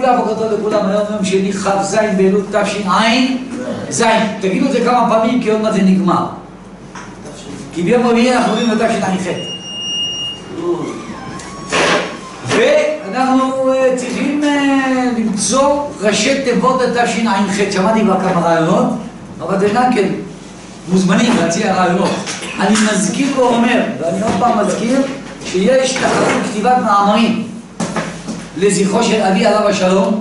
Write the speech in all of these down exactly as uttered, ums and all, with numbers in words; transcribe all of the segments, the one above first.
לכולם, בוקר טוב לכולם, היום יום שני כ"ז באלול תשע"ז. תגידו את זה כמה פעמים כי עוד מעט זה נגמר. כי ביום רביעי אנחנו עוברים לתשע"ח. ואנחנו צריכים למצוא ראשי תיבות לתשע"ח. שמעתי כבר כמה רעיונות, אבל זה גם כן מוזמנים להציע רעיונות. אני מזכיר ואומר, ואני עוד פעם מזכיר, שיש תחרות כתיבת מאמרים לזכרו של אבי עליו השלום,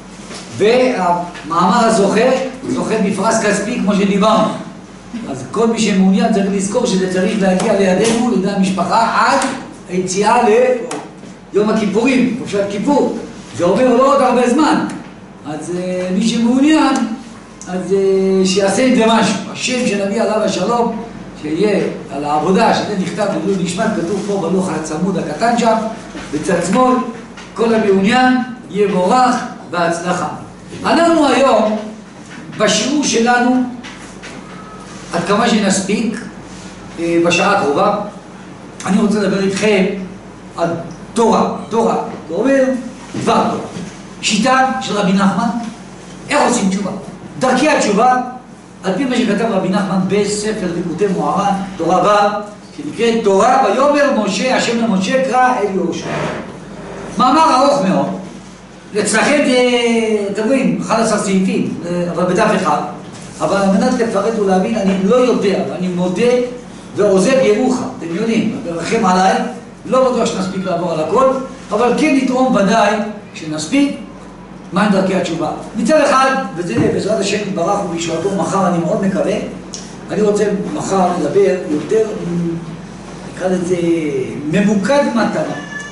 והמאמר הזוכה זוכה בפרס כספי כמו שדיברנו. אז כל מי שמעוניין צריך לזכור שזה צריך להגיע לידינו, לידי המשפחה, עד היציאה ליום הכיפורים, חופשת כיפור. זה אומר לא עוד הרבה זמן. אז מי שמעוניין, אז שיעשה את זה משהו. השם של אבי עליו השלום, שיהיה על העבודה, שזה נכתב בלול נשמת, כתוב פה בלוח הצמוד הקטן שם, בצד שמאל, כל המעוניין יבורך בהצלחה. אנחנו היום, בשיעור שלנו, עד כמה שנספיק, בשעה הקרובה, אני רוצה לדבר איתכם על תורה. תורה, זה אומר דבר תורה. שיטה של רבי נחמן, איך עושים תשובה? דרכי התשובה, על פי מה שכתב רבי נחמן בספר ליקוטי מוהר"ן, תורה ו', שנקראת תורה ויאמר משה, השם למשה קרא אל יהושע. מאמר ארוך מאוד, אצלכם זה, אתם רואים, אחד עשר סעיפים, אבל בדף אחד, אבל על מנת לפרט ולהבין, אני לא יודע, ואני מודה ועוזב ירוחם, אתם יודעים, ברחם עליי, לא בטוח שנספיק לעבור על הכל, אבל כן נתרום ודאי שנספיק מהן דרכי התשובה. מצד אחד, וזה בעזרת השם יתברך ובישועתו מחר, אני מאוד מקווה, אני רוצה מחר לדבר יותר, נקרא לזה, ממוקד מטרה.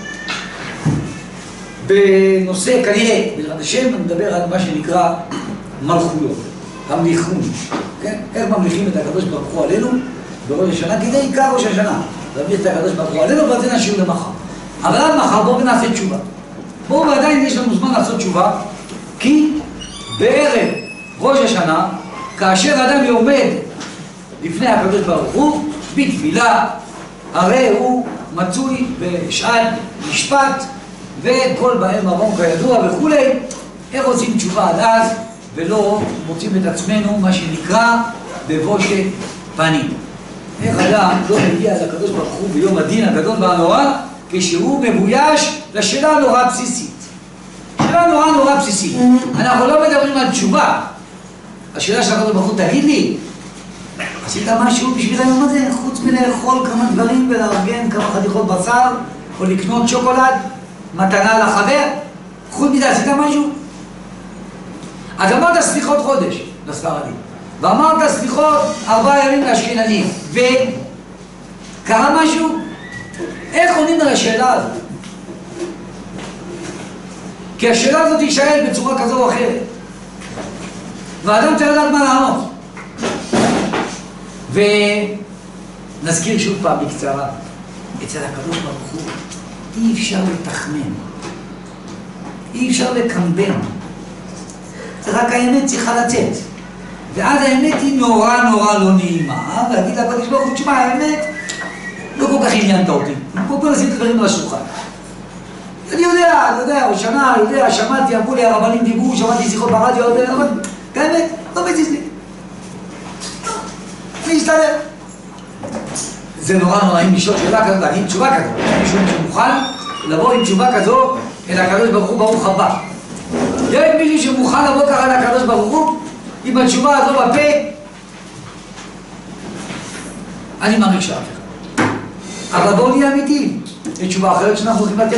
בנושא כנראה, בעזרת השם, אני מדבר על מה שנקרא מלכויות, המליכון, כן? איך ממליכים את הקדוש ברוך הוא עלינו בראש השנה, כי זה עיקר ראש השנה, להביא את הקדוש ברוך הוא עלינו, אבל זה נשאיר למחר. אבל עד מחר בואו ונעשה תשובה. בואו ועדיין יש לנו זמן לעשות תשובה, כי בערב ראש השנה, כאשר האדם עומד לפני הקדוש ברוך הוא, בתפילה, הרי הוא מצוי בשעת משפט, וכל בהם עוון כידוע וכולי. איך עושים תשובה עד אז ולא מוצאים את עצמנו מה שנקרא בבושת פנים? איך אדם לא מגיע לקדוש ברוך הוא ביום הדין הגדול והנורא כשהוא מבויש לשאלה נורא בסיסית? שאלה נורא נורא בסיסית. אנחנו לא מדברים על תשובה. השאלה של הקדוש ברוך הוא, תגיד לי, עשית משהו בשביל היום הזה חוץ מלאכול כמה דברים ולארגן כמה חתיכות בשר או לקנות שוקולד מתנה לחבר? חוץ מזה עשית משהו? אז אמרת סליחות חודש לספרדים, ואמרת סליחות ארבעה ימים לאשכנזים, וקרה משהו? איך עונים על השאלה הזאת? כי השאלה הזאת תישאל בצורה כזו או אחרת, והאדם צריך לדעת מה לענות. ונזכיר שוב פעם בקצרה, אצל הקדוש ברוך הוא אי אפשר לתחמן, אי אפשר לקמבן, רק האמת צריכה לצאת, ואז האמת היא נורא נורא לא נעימה, להגיד לקדוש ברוך הוא, תשמע, האמת לא כל כך עניינת אותי, אני פה פה לשים את הדברים על השולחן. אני יודע, אני יודע, או שנה, אני יודע, שמעתי, אמרו לי, הרבנים דיברו, שמעתי שיחות ברדיו, אבל האמת, לא מזיז לי. אני אסתדר. זה נורא נוראים לשאול שאלה כזאת, להגיד תשובה כזאת. מישהו שמוכן לבוא עם תשובה כזאת אל הקדוש ברוך הוא, ברוך הבא. יש מישהו שמוכן לבוא ככה אל הקדוש ברוך הוא עם התשובה הזו בפה? אני מעריך שאף אחד. אבל בואו נהיה אמיתיים. יש תשובה אחרת שאנחנו צריכים לתת?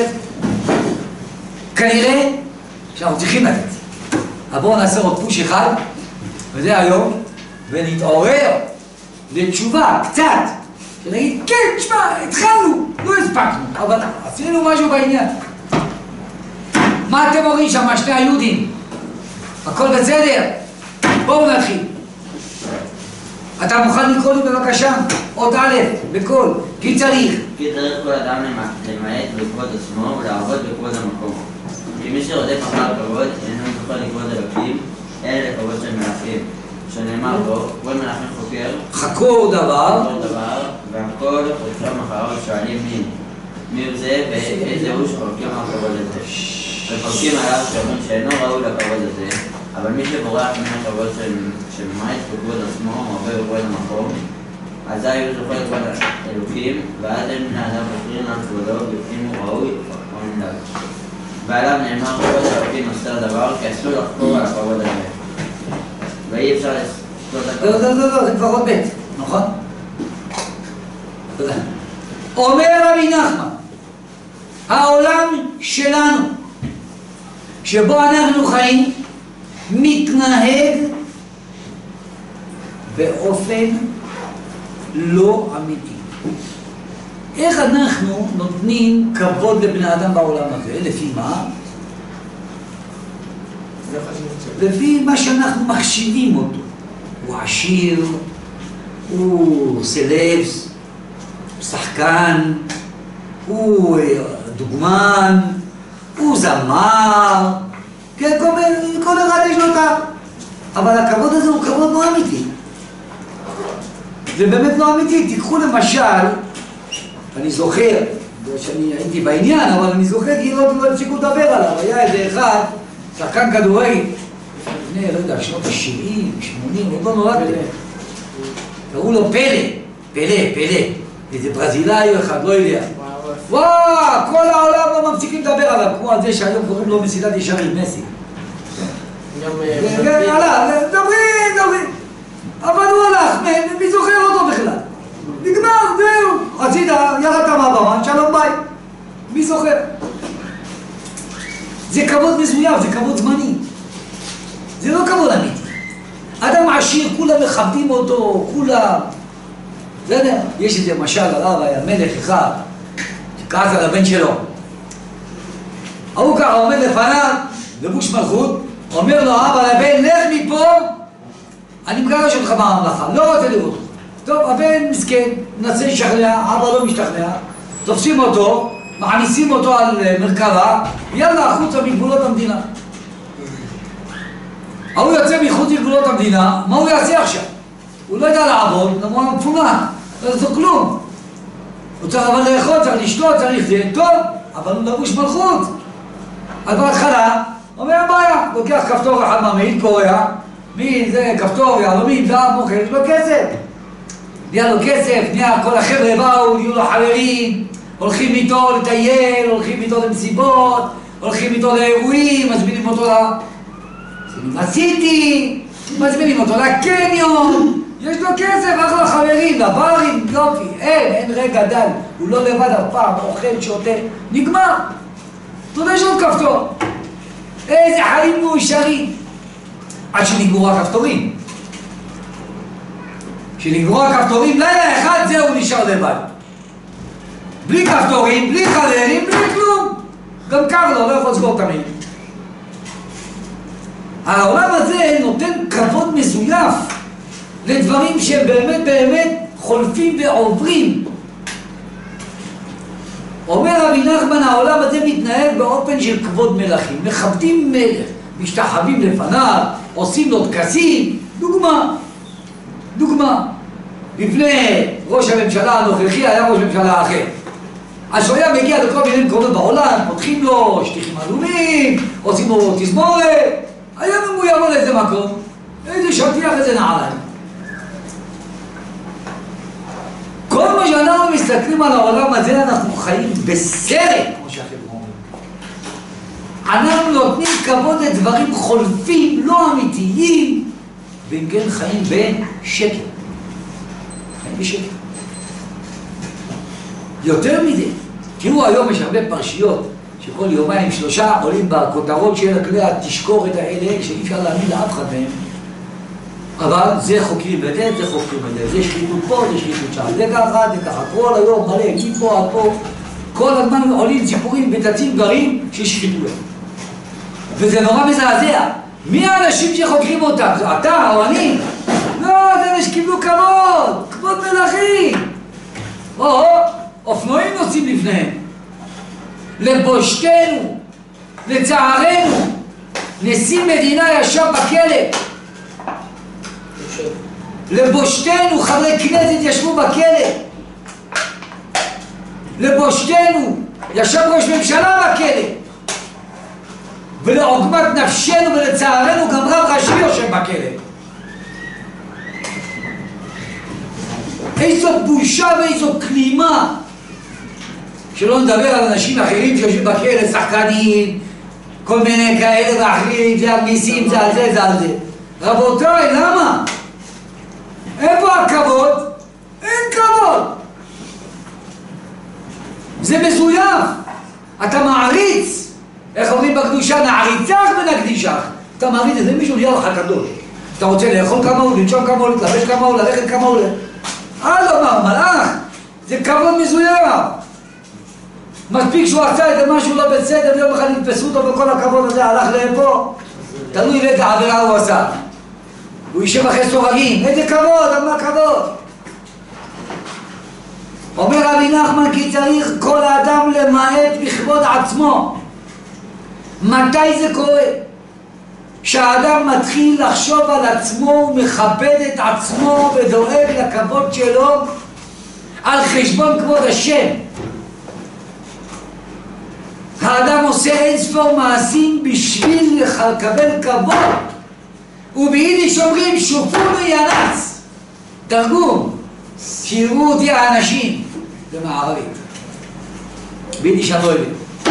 כנראה שאנחנו צריכים לתת. אבל בואו נעשה עוד פוש אחד, וזה היום, ונתעורר לתשובה קצת. שנגיד, כן, תשמע, התחלנו, לא הספקנו, אבל עשינו משהו בעניין. מה אתם אומרים שם, שני היהודים? הכל בסדר? בואו נתחיל. אתה מוכן לקרוא לי בבקשה? עוד א', בכל, כי צריך. כי צריך כל אדם למעט בכבוד עצמו ולעבוד בכבוד המקום. כי מי שרודף אחר כבוד אינו זוכה לכבוד אלוקים, אלא לכבוד של מלכים. שנאמר בו, כל מלכים חוקר, חקור דבר, חקור דבר, והכל חוקר אחריו שואלים מי. מי הוא זה ואיזה הוא שחוקר הכבוד הזה. מפרקים עליו שאומרים שאינו ראוי לכבוד הזה, אבל מי שבורח מהכבוד שממעט בכבוד עצמו, מעובר בכבוד המקום, אזי הוא זוכה לכבוד אלוקים, ואז אין בני אדם חוקרים על כבודו, אם הוא ראוי או נמדד. ועליו נאמר כבוד אלוקים אוסר דבר, כי אסור לחקור על הכבוד הזה. ואי אפשר לסתות הכבוד. לא, לא, לא, לא, זה כבר עוד בית, נכון? תודה. אומר רבי נחמן, העולם שלנו, שבו אנחנו חיים, מתנהג באופן לא אמיתי. איך אנחנו נותנים כבוד לבני אדם בעולם הזה? לפי מה? לפי מה שאנחנו מחשיבים אותו. הוא עשיר, הוא סלבס, שחקן, הוא דוגמן, הוא זמר, כן, כל, כל אחד יש לו אותה. אבל הכבוד הזה הוא כבוד לא אמיתי. זה באמת לא אמיתי. תיקחו למשל, אני זוכר, שאני הייתי בעניין, אבל אני זוכר כי לא, לא הפסיקו לדבר עליו. היה איזה אחד, שחקן כדורגל, לפני, לא יודע, שנות ה-שבעים, שמונים, עוד לא נולדתי. קראו לו פלא, פלא, פלא. איזה ברזילאי אחד, לא יודע. וואו, כל העולם לא מפסיקים לדבר עליו, כמו על זה שהיום קוראים לו מסילת ישרים, מסי. כן, הלך, דברים, דברים. אבל הוא הלך, מי זוכר אותו בכלל? נגמר, זהו. רצית, ירדת מהבמה, שלום ביי. מי זוכר? זה כבוד מזויף, זה כבוד זמני. זה לא כבוד אמיתי. אדם עשיר, כולם מכבדים אותו, כולם. בסדר? יש איזה משל הרב, היה מלך אחד, שכעס על הבן שלו. ההוא ככה עומד לפניו, לבוש מלכות, אומר לו, אבא לבן, לך מפה, אני מגרש אותך מהממלכה, לא רוצה לראות אותך. טוב, הבן מסכן, מנסה לשכנע, אבא לא משתכנע, תופסים אותו, מעמיסים אותו על מרכבה, יאללה, החוצה מגבולות המדינה. ההוא יוצא מחוץ לגבולות המדינה, מה הוא יעשה עכשיו? הוא לא יודע לעבוד, הוא מפונק, לא יעשו כלום. הוא צריך אבל לאכול, צריך לשתות, צריך זה, טוב, אבל הוא לבוש מלכות. אז בהתחלה, אומר בעיה, לוקח כפתור אחד מהמעיל, קורע, מי זה כפתור, יעלומים, דם, מוכר, יש לו כסף. נהיה לו כסף, נהיה כל החבר'ה באו, נהיו לו חברים, הולכים איתו לטייל, הולכים איתו למסיבות, הולכים איתו לאירועים, מזמינים אותו ל... עשיתי, מזמינים אותו לקניון, יש לו כסף, אחלה חברים, לברים, יופי, אין, אין רגע דל, הוא לא לבד אף פעם, אוכל, שותה, נגמר. אתה יודע שהוא כפתור. איזה חיים מאושרים. עד שנגמרו הכפתורים. כשנגמרו הכפתורים, לילה אחד זהו נשאר לבד. בלי כפתורים, בלי חברים, בלי כלום. גם קר לו, לא יכול לסגור תמיד. העולם הזה נותן כבוד מזויף לדברים שהם באמת באמת חולפים ועוברים. אומר רבי נחמן, העולם הזה מתנהג באופן של כבוד מלכים. מכבדים מלך, משתחווים לפניו, עושים לו טקסים. דוגמה, דוגמה. לפני ראש הממשלה הנוכחי היה ראש ממשלה אחר. אז שהוא היה מגיע לכל מיני מקומות בעולם, פותחים לו שטיחים עלומים, עושים לו תזמורת. היום אם הוא יבוא לאיזה מקום, איזה שטיח, איזה נעליים. כל מה שאנחנו מסתכלים על העולם הזה, אנחנו חיים בסרט, כמו שאחרים אומרים. אנחנו נותנים כבוד לדברים חולפים, לא אמיתיים, ואם כן חיים בשקר. חיים בשקר. יותר מזה, תראו היום יש הרבה פרשיות, שכל יומיים שלושה עולים בכותרות של כלי התשקורת האלה, שאי אפשר להאמין לאף אחד מהם. אבל זה חוקרים בזה, זה חוקרים בזה, זה שחיתות פה, זה שחיתות שם, זה ככה, זה ככה, כל היום מלא, מפה עד פה, כל הזמן עולים סיפורים ותצים דברים ששחיתויות. וזה נורא מזעזע. מי האנשים שחוקרים אותם? זה אתה או אני? לא, זה אלה שקיבלו כבוד, כבוד מלכים. או, אופנועים נוסעים לפניהם. לבושתנו, לצערנו, נשיא מדינה ישב בכלא. לבושתנו, חברי כנסת ישבו בכלא. לבושתנו, ישב ראש ממשלה בכלא. ולעוגמת נפשנו ולצערנו גם רב ראשי יושב בכלא. איזו בושה ואיזו כלימה. שלא נדבר על אנשים אחרים שיושבים בכלא, שחקנים, כל מיני כאלה ואחרים, זה על מיסים, זה על זה, זה על זה. רבותיי, למה? איפה הכבוד? אין כבוד. זה מזויף. אתה מעריץ. איך אומרים בקדושה? נעריצך ונקדישך. אתה מעריץ, זה מישהו נהיה לך קדוש. אתה רוצה לאכול כמה הוא, לנשום כמה הוא, להתלבש כמה הוא, ללכת כמה הוא. אה, לא מה, מלאך. זה כבוד מזויף. מספיק שהוא עשה את משהו לא בסדר, יום אחד נתפסו אותו בכל הכבוד הזה, הלך לפה. תלוי לאיזה עבירה הוא עשה. הוא יישב אחרי סורגים. איזה כבוד, על מה כבוד? אומר רבי נחמן כי צריך כל האדם למעט בכבוד עצמו. מתי זה קורה? שהאדם מתחיל לחשוב על עצמו ומכבד את עצמו ודואג לכבוד שלו על חשבון כבוד השם. האדם עושה אין ספור מעשים בשביל לקבל כבוד, וביידיש אומרים שופונו ינץ. תרגום, שיראו אותי האנשים במערבית, ביידיש אני לא יודע.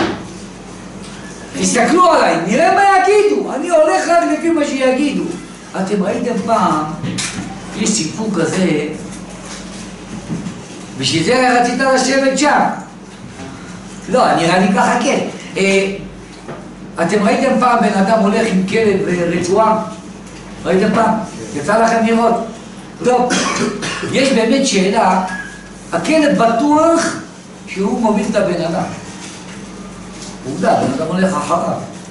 תסתכלו עליי, נראה מה יגידו. אני הולך רק לפי מה שיגידו. אתם ראיתם פעם, יש סיפור כזה, בשביל זה רצית לשבת שם. לא, נראה לי ככה כן. אה, אתם ראיתם פעם בן אדם הולך עם כלב רצועה? ראיתם פעם? יצא לכם לראות? טוב, יש באמת שאלה, הכלב בטוח שהוא מוביל את הבן אדם. עובדה, בן אדם הולך אחריו.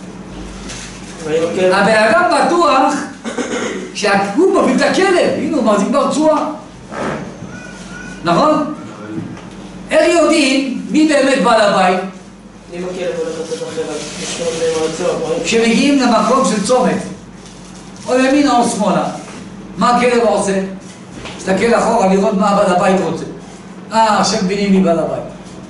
הבן אדם בטוח שהוא מוביל את הכלב, הנה הוא מחזיק ברצועה. נכון? איך יודעים מי באמת בעל הבית? אם הכלב הולך לצאת אחריו, לשמור למרצוע. כשמגיעים למקום של צומת, או ימינה או שמאלה, מה הכלב עושה? תסתכל אחורה לראות מה בעל הבית רוצה. אה, עכשיו מבינים מי בעל הבית.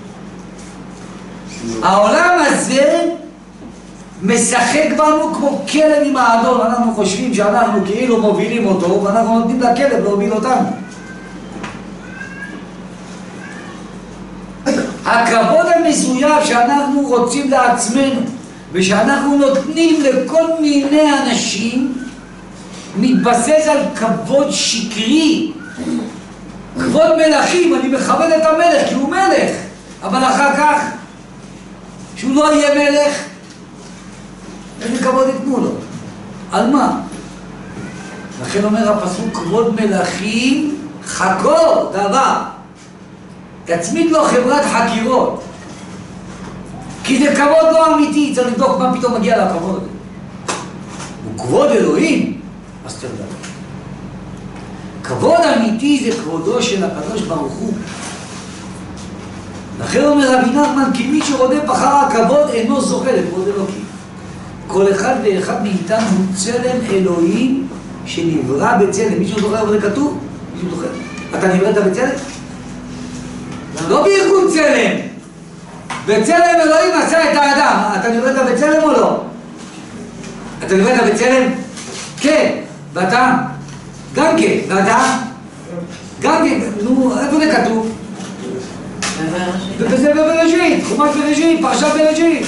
העולם הזה משחק בנו כמו כלב עם האדון. אנחנו חושבים שאנחנו כאילו מובילים אותו, ואנחנו נותנים לכלב להוביל אותנו. הכבוד המזויף שאנחנו רוצים לעצמנו ושאנחנו נותנים לכל מיני אנשים מתבסס על כבוד שקרי. כבוד מלכים, אני מכבד את המלך כי הוא מלך, אבל אחר כך שהוא לא יהיה מלך, איזה כבוד יתנו לו? על מה? לכן אומר הפסוק, כבוד מלכים חקור דבר. תצמיד לו חברת חקירות, כי זה כבוד לא אמיתי. צריך לבדוק מה פתאום מגיע לכבוד הזה. הוא כבוד אלוהים, אז תראה. כבוד אמיתי זה כבודו של הקדוש ברוך הוא. לכן אומר רבי נחמן, כי מי שרודף אחר הכבוד אינו זוכה לכבוד אלוהים. כל אחד ואחד מאיתנו הוא צלם אלוהים שנברא בצלם. מישהו זוכר אבל זה כתוב? מישהו זוכר? אתה נבראת בצלם? לא בארגון צלם. בצלם אלוהים עשה את האדם. אתה נבראת בצלם או לא? אתה נבראת בצלם? כן. ואתה? גם כן. ואתה? גם כן. נו, איפה זה כתוב? וזה בבראשית, חומש בראשית, פרשת בראשית.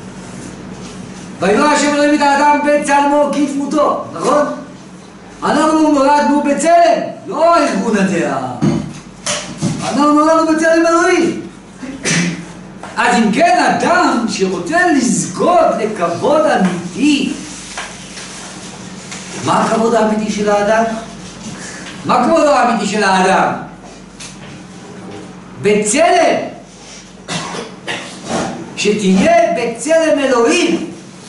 ויברא השם אלוהים את האדם בצלמו כדמותו, נכון? אנחנו נולדנו בצלם, לא הארגון הזה. אנחנו נולדנו בצלם אלוהים. אז אם כן, אדם שרוצה לזכות לכבוד אמיתי, מה הכבוד האמיתי של האדם? מה הכבוד האמיתי של האדם? בצלם, שתהיה בצלם אלוהים.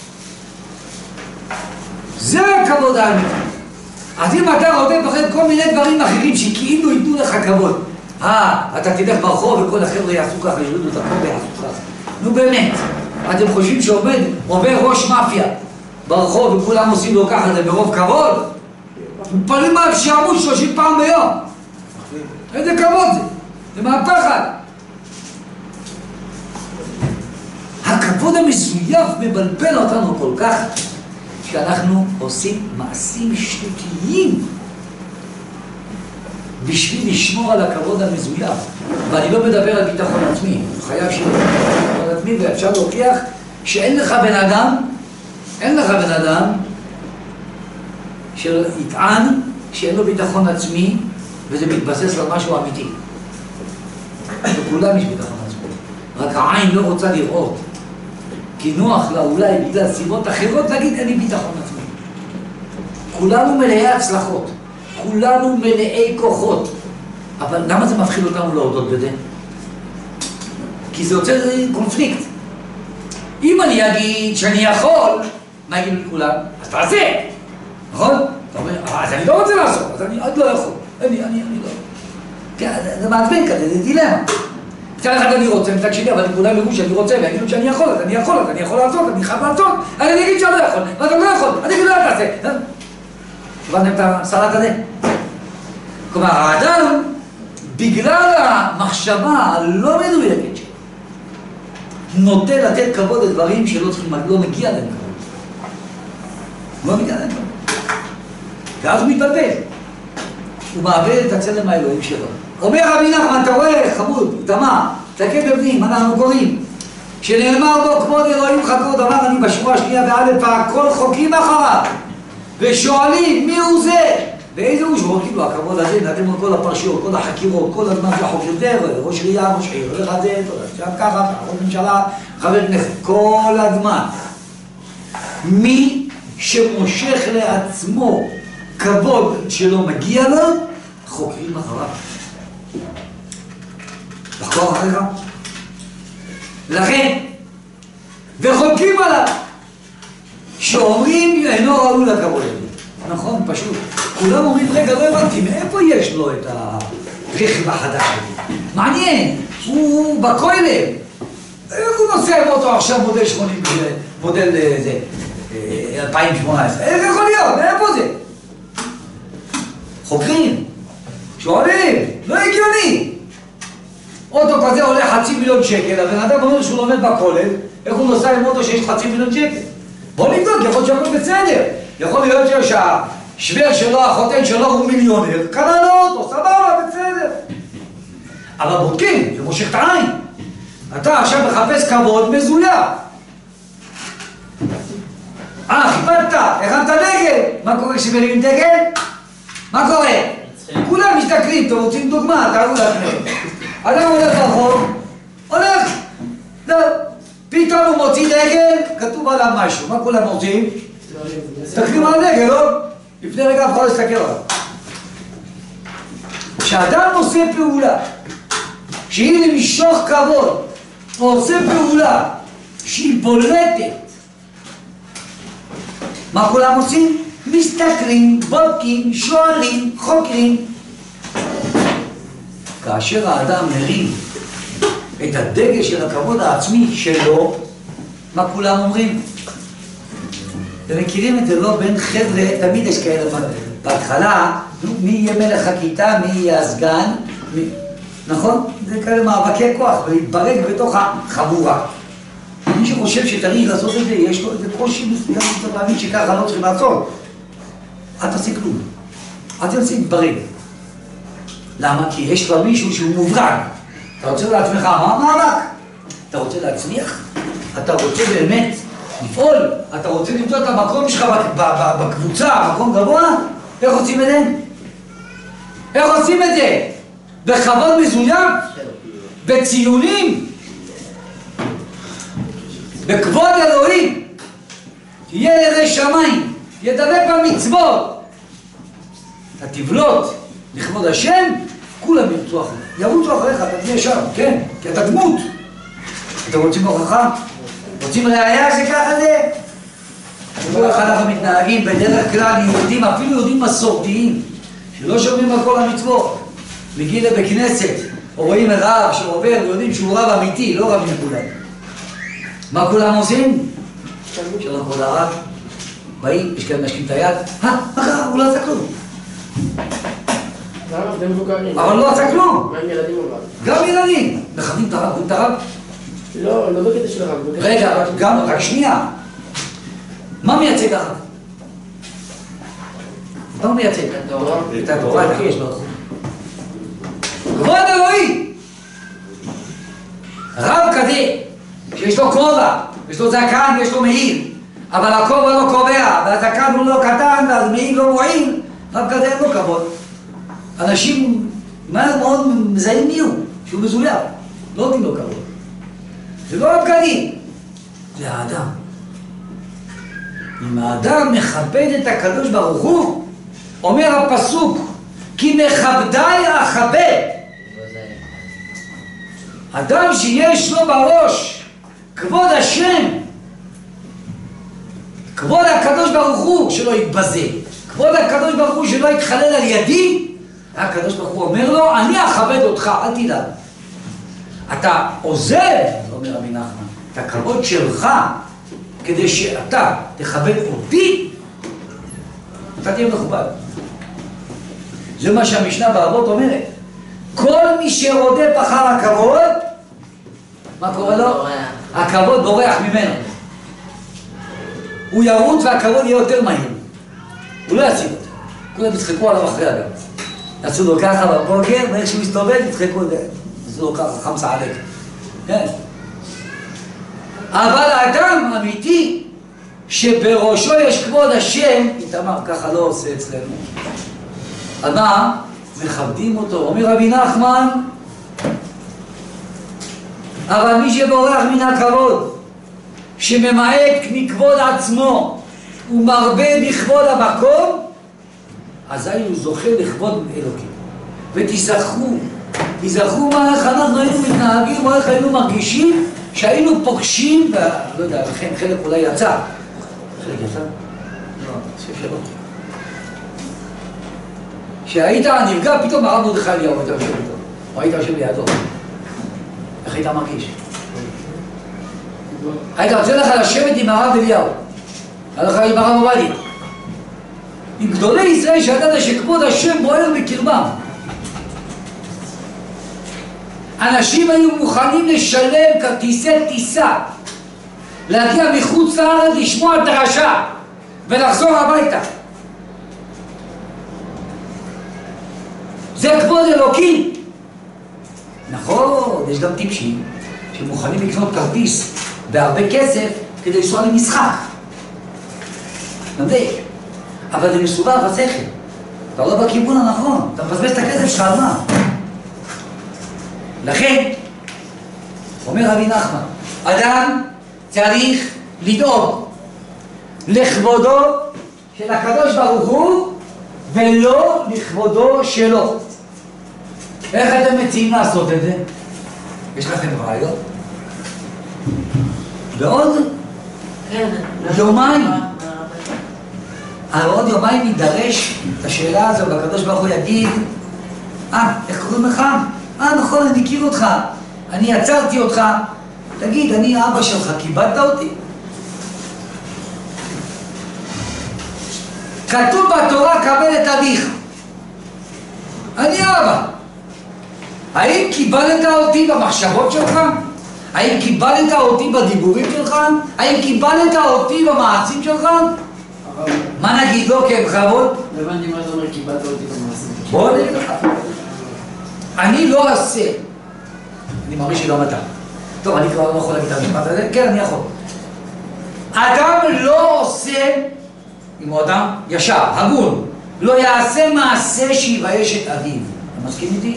זה הכבוד האמיתי. אז אם אתה רודף אחרי כל מיני דברים אחרים שכאילו ייתנו לך כבוד, אה, אתה תלך ברחוב וכל החבר'ה יעשו ככה, ירדו את החוב ויעשו ככה. נו באמת, אתם חושבים שעומד, עובר ראש מאפיה ברחוב וכולם עושים לו ככה, זה ברוב כבוד? מתפללים עליו שיעמוד שלושים פעם ביום. איזה כבוד זה? זה מהפחד. הכבוד הכבוד המזויף מבלבל אותנו כל כך, שאנחנו עושים מעשים שטותיים בשביל לשמור על הכבוד המזויף. ואני לא מדבר על ביטחון עצמי, חייב שיהיה ביטחון עצמי, ואפשר להוכיח שאין לך בן אדם, אין לך בן אדם שיטען שאין לו ביטחון עצמי וזה מתבסס על משהו אמיתי. לכולם יש ביטחון עצמי, רק העין לא רוצה לראות, כי נוח לה אולי בגלל סיבות אחרות להגיד אין לי ביטחון עצמי. כולנו מלאי הצלחות, כולנו מלאי כוחות, אבל למה זה מפחיד אותנו להודות בזה? כי זה יוצר קונפליקט. אם אני אגיד שאני יכול, מה יגידו לכולם? אז תעשה, נכון? אתה אומר, אז אני לא רוצה לעשות, אז אני עוד לא יכול, אני, אני, אני לא. כן, זה מעצבן כזה, זה דילמה. מצד אחד אני רוצה, מצד שני, אבל כולם יראו שאני רוצה, ויגידו שאני יכול, אז אני יכול, אז אני יכול לעשות, אני חייב לעשות, אז אני אגיד שאני לא יכול, ואתה לא יכול, אז אני לא תעשה. הבנתם את הסרט הזה? כלומר, האדם, בגלל המחשבה הלא מדויקת שלו, נוטה לתת כבוד לדברים שלא צריכים, לא מגיע להם כבוד. לא מגיע להם כבוד. ואז הוא מתבלבל. הוא מאבד את הצלם האלוהים שלו. אומר רבי נחמן, אתה רואה, חמוד, תמה, תקן בבנים, אנחנו קוראים, שנאמר בו כבוד אלוהים חכות, אמר אני בשורה השנייה באלף, הכל חוקים אחריו, ושואלים מי הוא זה? ואיזה הוא שחוקים לו הכבוד הזה, נתן לו כל הפרשיות, כל החקירות, כל הזמן של החוק יותר, ראש עירייה, ראש עיר, הולך על זה, עכשיו ככה, ראש ממשלה, חבר כנסת, כל הזמן. מי שמושך לעצמו כבוד שלא מגיע לו, חוקרים אחריו. לחקור אחריך. לכן, וחוקרים עליו, שאומרים אינו ראוי לכבוד. נכון, פשוט. כולם אומרים, רגע, לא הבנתי, מאיפה יש לו את הרכב החדש הזה? מעניין, הוא בכולל. איך הוא נוסע עם אותו עכשיו מודל שמונים, מודל זה, אלפיים שמונה עשרה? איך יכול להיות? מאיפה זה? חוקרים, שואלים, לא הגיוני. אוטו כזה עולה חצי מיליון שקל, הבן אדם אומר שהוא לומד בכולל, איך הוא נוסע עם אוטו שיש חצי מיליון שקל? בוא נבדוק, יכול להיות שהכל בסדר. יכול להיות שהשבר שלו, החותן שלו הוא מיליונר, קנה לו אוטו, סבבה, בסדר. אבל בודקים, זה מושך את העין. אתה עכשיו מחפש כבוד מזויף. אה, חיפדת, הכנת דגל. מה קורה כשמרימים דגל? מה קורה? כולם משתכלים, אתם רוצים דוגמה, תראו לכם. אדם הולך ברחוב, הולך, פתאום הוא מוציא דגל, כתוב עליו משהו. מה כולם רוצים? תסתכלים על הדגל, לא? לפני רגע אף אחד להסתכל עליו. כשאדם עושה פעולה שהיא למשוך כבוד, או עושה פעולה שהיא בולטת, מה כולם עושים? מסתכלים, בודקים, שואלים, חוקרים. כאשר האדם מרים את הדגל של הכבוד העצמי שלו, מה כולם אומרים? אתם מכירים את זה, לא? בין חבר'ה, תמיד יש כאלה בהתחלה, מי יהיה מלך הכיתה, מי יהיה הסגן, מי... נכון? זה כאלה מאבקי כוח, ולהתברג בתוך החבורה. מי שחושב שתריך לעשות את זה, יש לו איזה קושי מסוים, צריך להבין שככה לא צריכים לעשות. אל תעשי כלום. אל תנסי להתברג. למה? כי יש כבר מישהו שהוא מוברג. אתה רוצה לעצמך, מה המאבק? אתה רוצה להצליח? אתה רוצה באמת לפעול? אתה רוצה למצוא את המקום שלך בקבוצה, מקום גבוה? איך עושים את זה? איך עושים את זה? בכבוד מזויף? בציונים? בכבוד אלוהים? תהיה ירא שמיים, ידבק במצוות. אתה תבלוט לכבוד השם, כולם ירצו אחריך. ירוצו אחריך, אתה תהיה שם, כן, כי אתה דמות. אתם רוצים הוכחה? רוצים ראייה שככה זה? שבו איך אנחנו מתנהגים בדרך כלל יהודים, אפילו יהודים מסורתיים, שלא שומעים על כל המצוות. מגיעים לבית כנסת, או רואים רב שעובר ויודעים שהוא רב אמיתי, לא רב מכולם. מה כולם עושים? שלום כבוד הרב, באים, יש כאלה משקים את היד, אה, מה קרה? הוא לא עשה כלום. אבל לא עשה כלום. גם ילדים אבל. גם ילדים. מכבדים את הרב, את הרב. לא, לא בקטע של הרב. רגע, גם, רק שנייה. מה מייצג הרב? מה הוא מייצג? את התורה. את התורה, את הקדוש ברוך הוא. כבוד אלוהי! רב כזה, שיש לו כובע, יש לו זקן ויש לו מעיל, אבל הכובע לא קובע, והזקן הוא לא קטן, והמעיל לא מועיל, רב כזה אין לו כבוד. אנשים מהר מאוד מזהים מי הוא, שהוא מזויף, לא נותנים לו כבוד. זה לא רב כזה, זה האדם. אם האדם מכבד את הקדוש ברוך הוא, אומר הפסוק, כי מכבדי אכבד. אדם שיש לו בראש כבוד השם, כבוד הקדוש ברוך הוא שלא יתבזה, כבוד הקדוש ברוך הוא שלא יתחלל על ידי, הקדוש ברוך הוא אומר לו, אני אכבד אותך, אל תדאג. אתה עוזב, אומר רבי נחמן, את הכבוד שלך, כדי שאתה תכבד אותי, אתה תהיה מכובד. זה מה שהמשנה באבות אומרת. כל מי שרודף אחר הכבוד, מה קורה לו? הכבוד בורח ממנו. הוא ירוץ והכבוד יהיה יותר מהיר. הוא לא יציב אותו. כולם יצחקו עליו אחרי אדם. יצאו לו ככה בבוקר, ואיך שהוא מסתובב, יצחקו את זה. יצאו לו ככה, חמסה עלק. כן. אבל האדם אמיתי, שבראשו יש כבוד השם, איתמר, ככה לא עושה אצלנו. אז מה? מכבדים אותו. אומר רבי נחמן, אבל מי שבורח מן הכבוד, שממעט מכבוד עצמו ומרבה בכבוד המקום, אזי הוא זוכה לכבוד אלוקים. ותזכרו, תזכרו מה, איך אנחנו היינו מתנהגים, או איך היינו מרגישים שהיינו פוגשים, ולא יודע, לכן חלק אולי יצא. חלק יצא? לא, חושב שלא. שהיית נפגע, פתאום הרב מרדכי אליהו, היית יושב איתו, או היית יושב לידו. איך היית מרגיש? היית רוצה לך לשבת עם הרב אליהו, הלך עם הרב עובדיה. עם גדולי ישראל שידעת שכבוד השם בוער בקרבם. אנשים היו מוכנים לשלם כרטיסי טיסה, להגיע מחוץ לארץ לשמוע דרשה ולחזור הביתה. זה כבוד אלוקים. נכון, יש גם טיפשים שמוכנים לקנות כרטיס בהרבה כסף כדי לנסוע למשחק. נמדי. אבל זה מסובב בשכל. אתה לא בכיוון הנכון, אתה מבזבז את הכסף שלך על מה? לכן, אומר רבי נחמן, אדם צריך לדאוג לכבודו של הקדוש ברוך הוא ולא לכבודו שלו. איך אתם מציעים לעשות את זה? יש לכם רעיון? ועוד יומיים, עוד יומיים יידרש את השאלה הזו, והקדוש ברוך הוא יגיד, אה, איך קוראים לך? אה, נכון, אני מכיר אותך, אני עצרתי אותך, תגיד, אני אבא שלך, כיבדת אותי? כתוב בתורה, קבל את אביך. אני אבא. האם קיבלת אותי במחשבות שלך? האם קיבלת אותי בדיבורים שלך? האם קיבלת אותי במעשים שלך? מה נגיד לו כבכבוד? הבנתי מה אתה אומר, קיבלת אותי במעשים שלך. בוא נגיד לך. אני לא אעשה. אני מרגיש שלא מתה. טוב, אני כבר לא יכול להגיד את המשפט הזה. כן, אני יכול. אדם לא עושה, אם הוא אדם ישר, הגון, לא יעשה מעשה שיבייש את אביו. אתה מסכים איתי?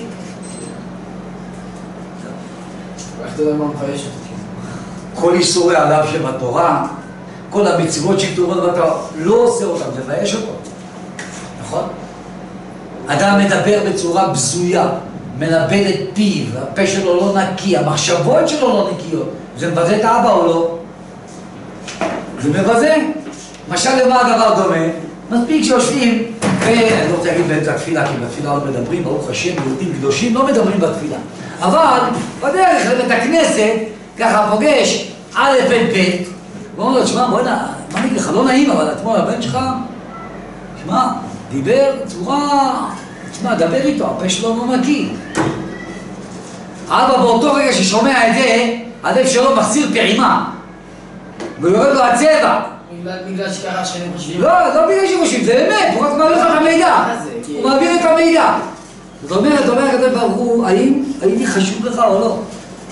איך אתה יודע מה מבייש אותי? כל איסורי עליו שבתורה, כל המצוות שכתובות בתורה, לא עושה אותם, זה מבייש אותו. נכון? אדם מדבר בצורה בזויה, מלבד את פיו, הפה שלו לא נקי, המחשבות שלו לא נקיות. זה מבזה את האבא או לא? זה מבזה. משל למה הדבר דומה? מספיק שיושבים, ואני לא רוצה להגיד באמצע התפילה, כי בתפילה עוד מדברים, ברוך השם, יהודים קדושים לא מדברים בתפילה. אבל בדרך לבית הכנסת, ככה פוגש א' ב' ב', ואומר לו, תשמע, בוא'נה, מה נגיד לך, לא נעים, אבל אתמול הבן שלך, תשמע, דיבר בצורה, תשמע, דבר איתו, הפה שלו לא נקי. אבא באותו רגע ששומע את זה, הלב שלו מחסיר פעימה, ויורד לו הצבע. בגלל שככה שהם חושבים. לא, לא בגלל שהם חושבים, זה אמת, הוא רק מעביר לך את המידע. הוא מעביר את המידע. זאת אומרת, אומר הקדוש ברוך הוא, האם הייתי חשוב לך או לא?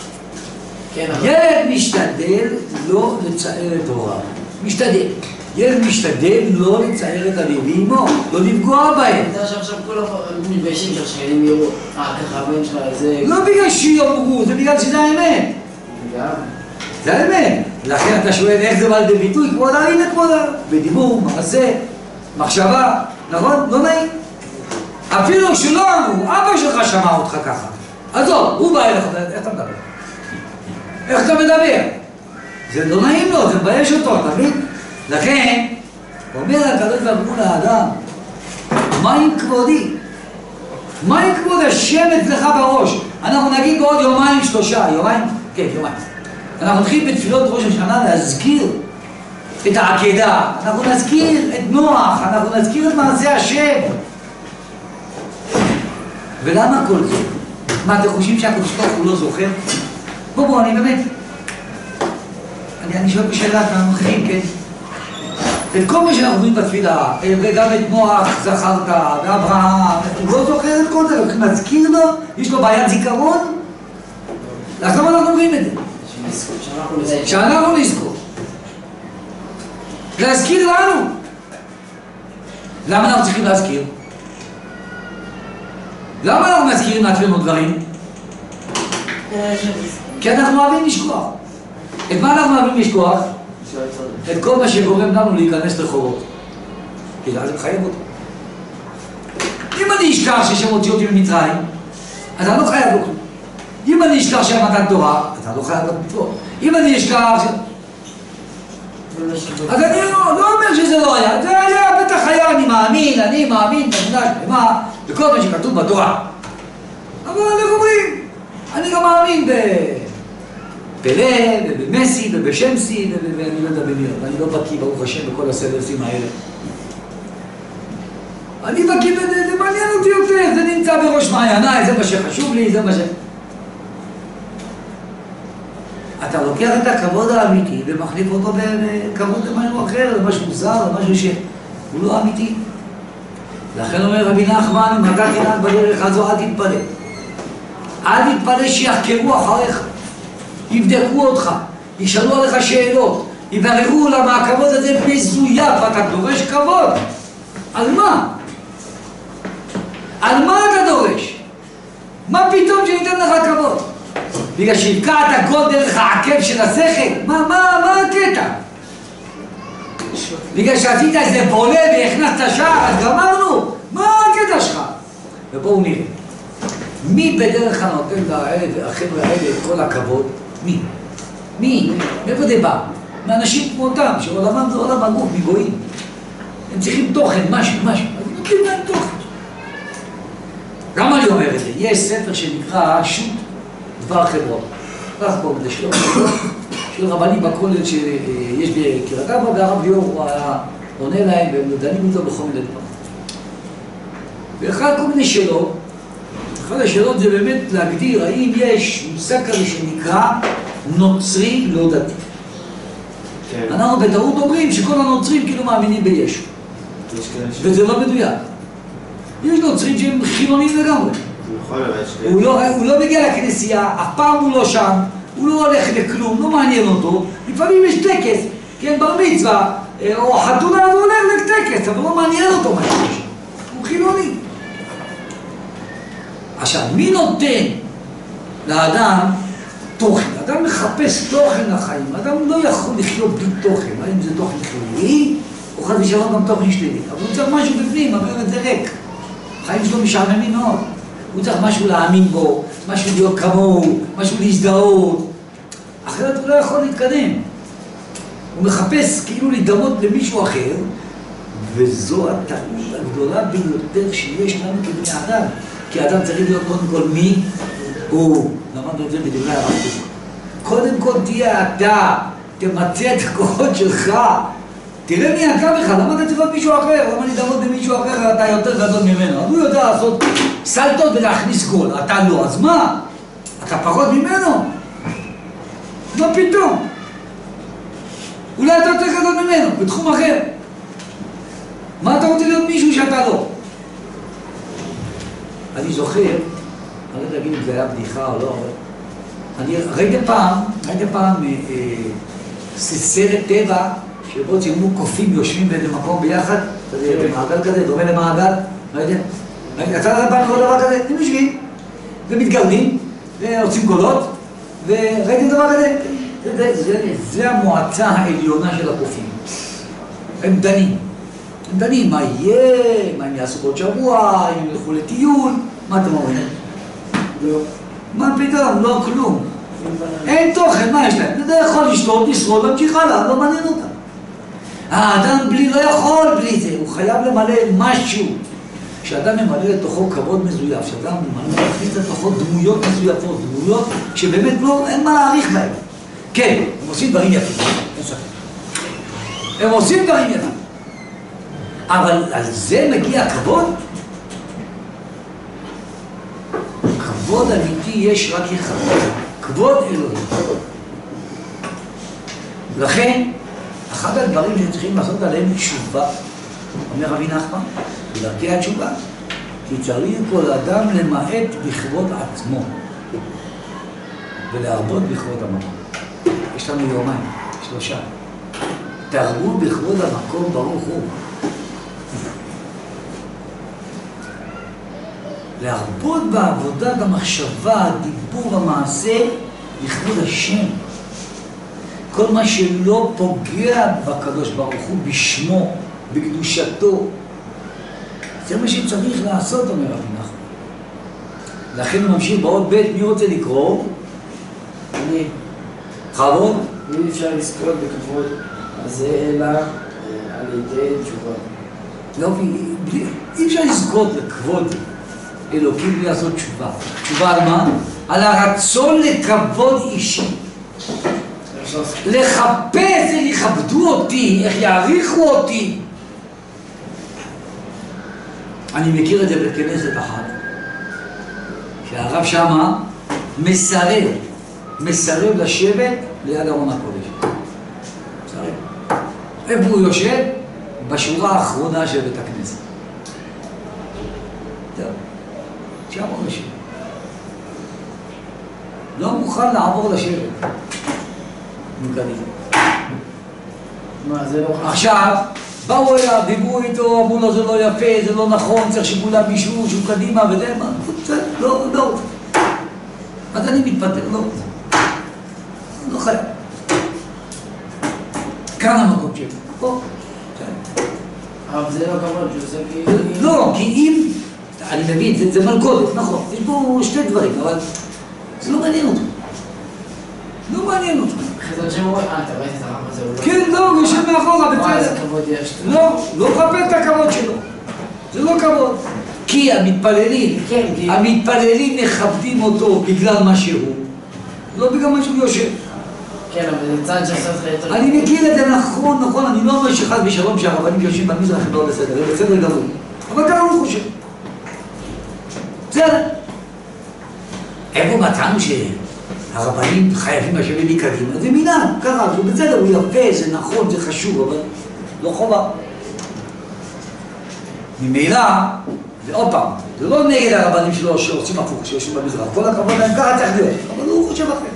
ילד משתדל לא לצער את הוריו. משתדל. ילד משתדל לא לצער את אביו ואמו, לא לפגוע בהם. אתה יודע שעכשיו כולם מתביישים שהשכנים יראו, אה, ככה הבן שלך, זה... לא בגלל שיאמרו, זה בגלל שזה האמת. זה האמת. לכן אתה שואל איך זה בא לידי ביטוי, כבוד הנה כבוד בדיבור, מעשה, מחשבה, נכון? לא נעים. אפילו שלא אמרו, אבא שלך שמע אותך ככה. עזוב, הוא בא אליך, איך אתה מדבר? איך אתה מדבר? זה לא נעים לו, זה מבייש אותו, אתה מבין? לכן, אומר הקדוש ברוך הוא לאדם, מה עם כבודי? מה עם כבוד השם אצלך בראש? אנחנו נגיד בעוד יומיים שלושה, יומיים? כן, יומיים. אנחנו נתחיל בתפילות ראש השנה להזכיר את העקדה, אנחנו נזכיר את נוח, אנחנו נזכיר את מעשה השם. ולמה כל זה? מה, אתם חושבים שהקדוש ברוך הוא לא זוכר? בוא בוא, אני באמת... אני, אני שואל בשאלה, אנחנו חיים, כן? את כל מה שאנחנו רואים בתפילה, וגם את נוח זכרת, ואברהם, הוא לא זוכר את כל זה, אנחנו נזכיר לו, יש לו בעיית זיכרון? אז למה אנחנו רואים את זה? שאנחנו נזכור. להזכיר לנו. למה אנחנו צריכים להזכיר? למה אנחנו מזכירים לעצמנו דברים? כי אנחנו אוהבים לשכוח. את מה אנחנו אוהבים לשכוח? את כל מה שגורם לנו להיכנס לחובות. כי זה מחייב אותו. אם אני אשכח ששם הוציא אותי ממצרים, אז אני לא חייב לו כלום. אם אני אשכח שם מתן תורה, אז אני לא חייב לו מצוות. אם אני אשכח... אז אני לא אומר שזה לא היה. זה היה, בטח היה, אני מאמין, אני מאמין, באמונה שלמה, בכל מה שכתוב בתורה. אבל איך אומרים? אני גם מאמין בפלא, ובמסי, ובשמסי, ואני לא יודע במי, ואני לא בקיא, ברוך השם, בכל הסדרסים האלה. אני בקיא בזה, זה מעניין אותי יותר, זה נמצא בראש מעייניי, זה מה שחשוב לי, זה מה ש... אתה לוקח את הכבוד האמיתי ומחליף אותו בכבוד למשהו אחר, למשהו זר, למשהו שהוא לא אמיתי. לכן אומר רבי נחמן, אם אתה תנהג בדרך הזו, אל תתפלא. אל תתפלא שיחקרו אחריך, יבדקו אותך, ישאלו עליך שאלות, יבררו למה הכבוד הזה מזויף, ואתה דורש כבוד. על מה? על מה אתה דורש? מה פתאום שניתן לך כבוד? בגלל שהבקעת גול דרך העקב של השכל? מה, מה, מה הקטע? בגלל שעשית איזה בולה והכנסת שער, אז גמרנו? מה הקטע שלך? ובואו נראה. מי בדרך כלל נותן לחבר'ה האלה את כל הכבוד? מי? מי? מאיפה זה בא? מאנשים כמותם, שעולמם זה עולם הגוף, מגויים. הם צריכים תוכן, משהו, משהו. אז נותנים להם תוכן. למה אני אומר את זה? יש ספר שנקרא שו"ת דבר חברון. כך פה, זה שלום חברון, של רבנים בכולל שיש בקריית ארבע, והרב ליאור הוא היה עונה להם, והם דנים איתו בכל מיני דברים. ואחד כל מיני שאלות, אחת השאלות זה באמת להגדיר האם יש מושג כזה שנקרא נוצרי לא דתי. כן. אנחנו בטעות אומרים שכל הנוצרים כאילו מאמינים בישו. וזה לא מדויק. יש נוצרים שהם חילונים לגמרי. הוא לא, הוא לא מגיע לכנסייה, אף פעם הוא לא שם, הוא לא הולך לכלום, לא מעניין אותו. לפעמים יש טקס, כן, בר מצווה, או חתונה, הוא הולך לטקס, אבל לא מעניין אותו מה שיש שם. הוא חילוני. עכשיו, מי נותן לאדם תוכן? אדם מחפש תוכן לחיים, אדם לא יכול לחיות בלי תוכן, האם זה תוכן חיובי, או חד ושלום גם תוכן שלילי. אבל הוא צריך משהו בפנים, אבל זה ריק. החיים שלו משעממים מאוד. הוא צריך משהו להאמין בו, משהו להיות כמוהו, משהו להזדהות. אחרת הוא לא יכול להתקדם. הוא מחפש כאילו להידמות למישהו אחר, וזו הטעות הגדולה ביותר שיש לנו כבני אדם. כי האדם צריך להיות קודם כל מי הוא. למדנו את זה בדברי הרב קוק. קודם כל תהיה אתה, תמצא את הכוחות שלך. תראה מי אתה בכלל, למה אתה צריך להיות מישהו אחר? למה להידמות למישהו אחר, אתה יותר גדול ממנו? הוא יודע לעשות סלטות ולהכניס גול, אתה לא, אז מה? אתה פחות ממנו? מה פתאום? אולי אתה יותר גדול ממנו, בתחום אחר. מה אתה רוצה להיות מישהו שאתה לא? אני זוכר, אני לא יודע להגיד אם זה היה בדיחה או לא, אני ראיתי פעם, ראיתי פעם אה, אה, סרט טבע שבו צילמו קופים יושבים באיזה מקום ביחד, כזה, במעגל כזה, דומה למעגל, ראיתם? יצא לזה פעם לראות דבר כזה, הם יושבים ומתגרדים ועושים קולות, וראיתי דבר כזה, זה, זה, זה, זה המועצה העליונה של הקופים. הם דנים. הם דנים מה יהיה, מה הם יעשו בעוד שבוע, אם ילכו לטיול, מה אתם אומרים? לא. מה פתאום? לא כלום. אין תוכן, מה יש להם? אתה יכול לשתות, לשרוד, להמשיך הלאה, לא מעניין אותם. האדם בלי לא יכול בלי זה, הוא חייב למלא משהו. כשאדם ממלא לתוכו כבוד מזויף, כשאדם ממלא להכניס לתוכו דמויות מזויפות, דמויות שבאמת לא, אין מה להעריך בהם. כן, הם עושים דברים יפים, אין ספק. הם עושים דברים יפים. אבל על זה מגיע כבוד? כבוד אמיתי יש רק אחד, כבוד אלוהים. לכן, אחד הדברים שצריכים לעשות עליהם תשובה, אומר רבי נחמן, בדרכי התשובה, כי צריך כל אדם למעט בכבוד עצמו ולהרבות בכבוד המקום. יש לנו יומיים, שלושה. תרבו בכבוד המקום ברוך הוא. להרבות בעבודה, במחשבה, הדיבור, המעשה, לכבוד השם. כל מה שלא פוגע בקדוש ברוך הוא, בשמו, בקדושתו. זה מה שצריך לעשות, אומר רבי נחמן. לכן הוא ממשיך בעוד בית, מי רוצה לקרוא? אני. חבוד? אם אפשר לזכות בכבוד, אז זה אלא על ידי תשובה. לא, אי אפשר לזכות לכבוד אלוקים בלי לעשות תשובה. תשובה על מה? על הרצון לכבוד אישי. לחפש איך יכבדו אותי, איך יעריכו אותי. אני מכיר את זה בכנסת אחת, שהרב שמה מסרב, מסרב לשבת ליד ארון הקודש. מסרב. איפה הוא יושב? בשורה האחרונה של בית הכנסת. טוב, שם הוא יושב. לא מוכן לעבור לשבת. מה, זה לא חשוב? עכשיו, באו אליו, דיברו איתו, אמרו לו זה לא יפה, זה לא נכון, צריך שכולם מישהו שהוא קדימה וזה, מה, זה לא, לא. אז אני מתפטר, לא. לא חייב. כאן המקום שלו, פה. אבל זה לא כבוד, שזה כי... לא, כי אם, אני מבין, זה מלכודת, נכון, יש פה שתי דברים, אבל זה לא מעניין אותו. לא מעניין אותו. אחרי זה שאומרים, אה, אתה ראית את הרב הזה, הוא לא... כן, לא, הוא יושב מאחורה, מה, בצד. איזה כבוד יש? לא, לא חפש את הכבוד שלו. זה לא כבוד. כי המתפללים, כן, כי... המתפללים מכבדים אותו בגלל מה שהוא, לא בגלל מה שהוא יושב. כן, אבל זה צד שעושה לך יותר... אני מכיר את זה נכון, נכון, אני לא אומר שחד ושלום שהרבנים יושבים במזרח הם לא בסדר, זה בסדר גמור. אבל ככה הוא חושב. בסדר. איפה מצאנו שהרבנים חייבים לשבת מקדימה? זה מינם, ככה, זה בסדר, הוא יפה, זה נכון, זה חשוב, אבל לא חובה. ממילא, זה עוד פעם, זה לא נגד הרבנים שלו שעושים הפוך, שיושבים במזרח. כל הכבוד להם ככה צריך להיות, אבל הוא חושב אחר.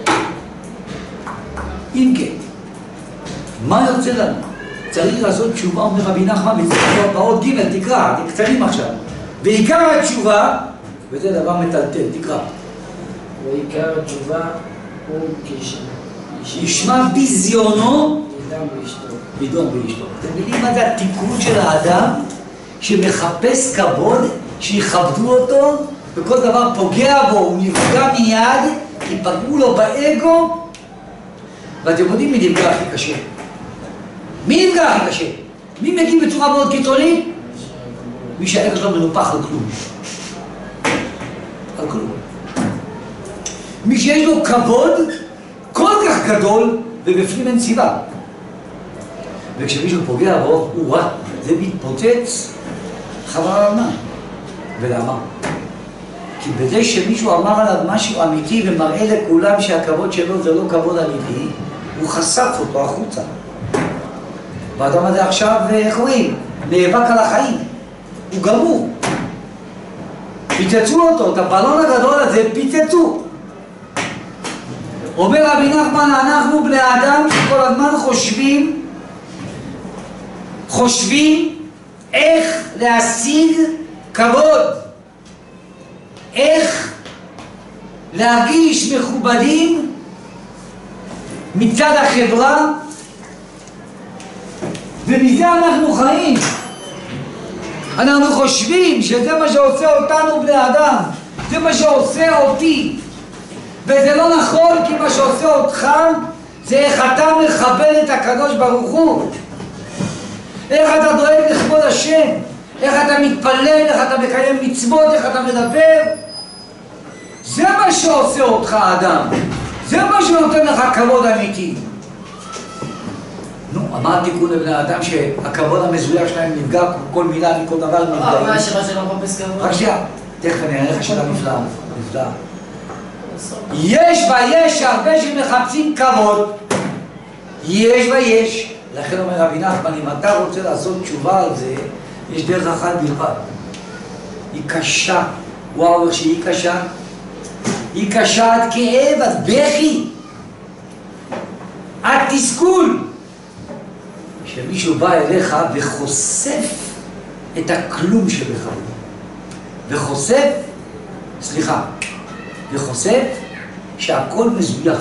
אם כן, מה יוצא לנו? צריך לעשות תשובה, אומר רבי נחמן, וזה באות ג' תקרא, זה קטנים עכשיו. ועיקר התשובה, וזה דבר מטלטל, תקרא. ועיקר התשובה הוא כשישמע. ישמע ביזיונו, ידם ואשתו. ידום ואשתו. אתם מבינים מה זה התיקון של האדם שמחפש כבוד, שיכבדו אותו, וכל דבר פוגע בו, הוא נפגע מיד, כי פגעו לו באגו, ואתם יודעים מי נפגע הכי קשה? מי נפגע הכי קשה? מי מגיב בצורה מאוד קיצונית? מי שהאגו שלו מנופח על כלום. על כלום. מי שיש לו כבוד כל כך גדול, ובפנים אין סיבה. וכשמישהו פוגע בו, הוא רע, זה מתפוצץ חבל על מה. ולמה? כי בזה שמישהו אמר עליו משהו אמיתי ומראה לכולם שהכבוד שלו זה לא כבוד אמיתי, הוא חשף אותו החוצה. והאדם הזה עכשיו, איך רואים? נאבק על החיים. הוא גמור. פיצצו אותו, את הבלון הגדול הזה פיצצו. אומר רבי נחמן, אנחנו בני האדם שכל הזמן חושבים, חושבים איך להשיג כבוד. איך להרגיש מכובדים מצד החברה, ומזה אנחנו חיים. אנחנו חושבים שזה מה שעושה אותנו בני אדם, זה מה שעושה אותי, וזה לא נכון, כי מה שעושה אותך זה איך אתה מכבד את הקדוש ברוך הוא, איך אתה דואג לכבוד השם, איך אתה מתפלל, איך אתה מקיים מצוות, איך אתה מדבר. זה מה שעושה אותך האדם, זה מה שנותן לך כבוד אמיתי. נו, מה התיקון לבני האדם שהכבוד המזויף שלהם נפגע, כל מילה מכל דבר נפגעים? מה השאלה שלא מחפש כבוד? רק שנייה, תכף אני אראה לך שאלה נפלאה, נפלאה. יש ויש הרבה שמחפשים כבוד, יש ויש. לכן אומר רבי נחמן, אם אתה רוצה לעשות תשובה על זה, יש דרך אחת בלבד. היא קשה. וואו, איך שהיא קשה. היא קשה עד כאב, עד בכי, עד תסכול. שמישהו בא אליך וחושף את הכלום שבך. וחושף, סליחה, וחושף שהכל מזויף.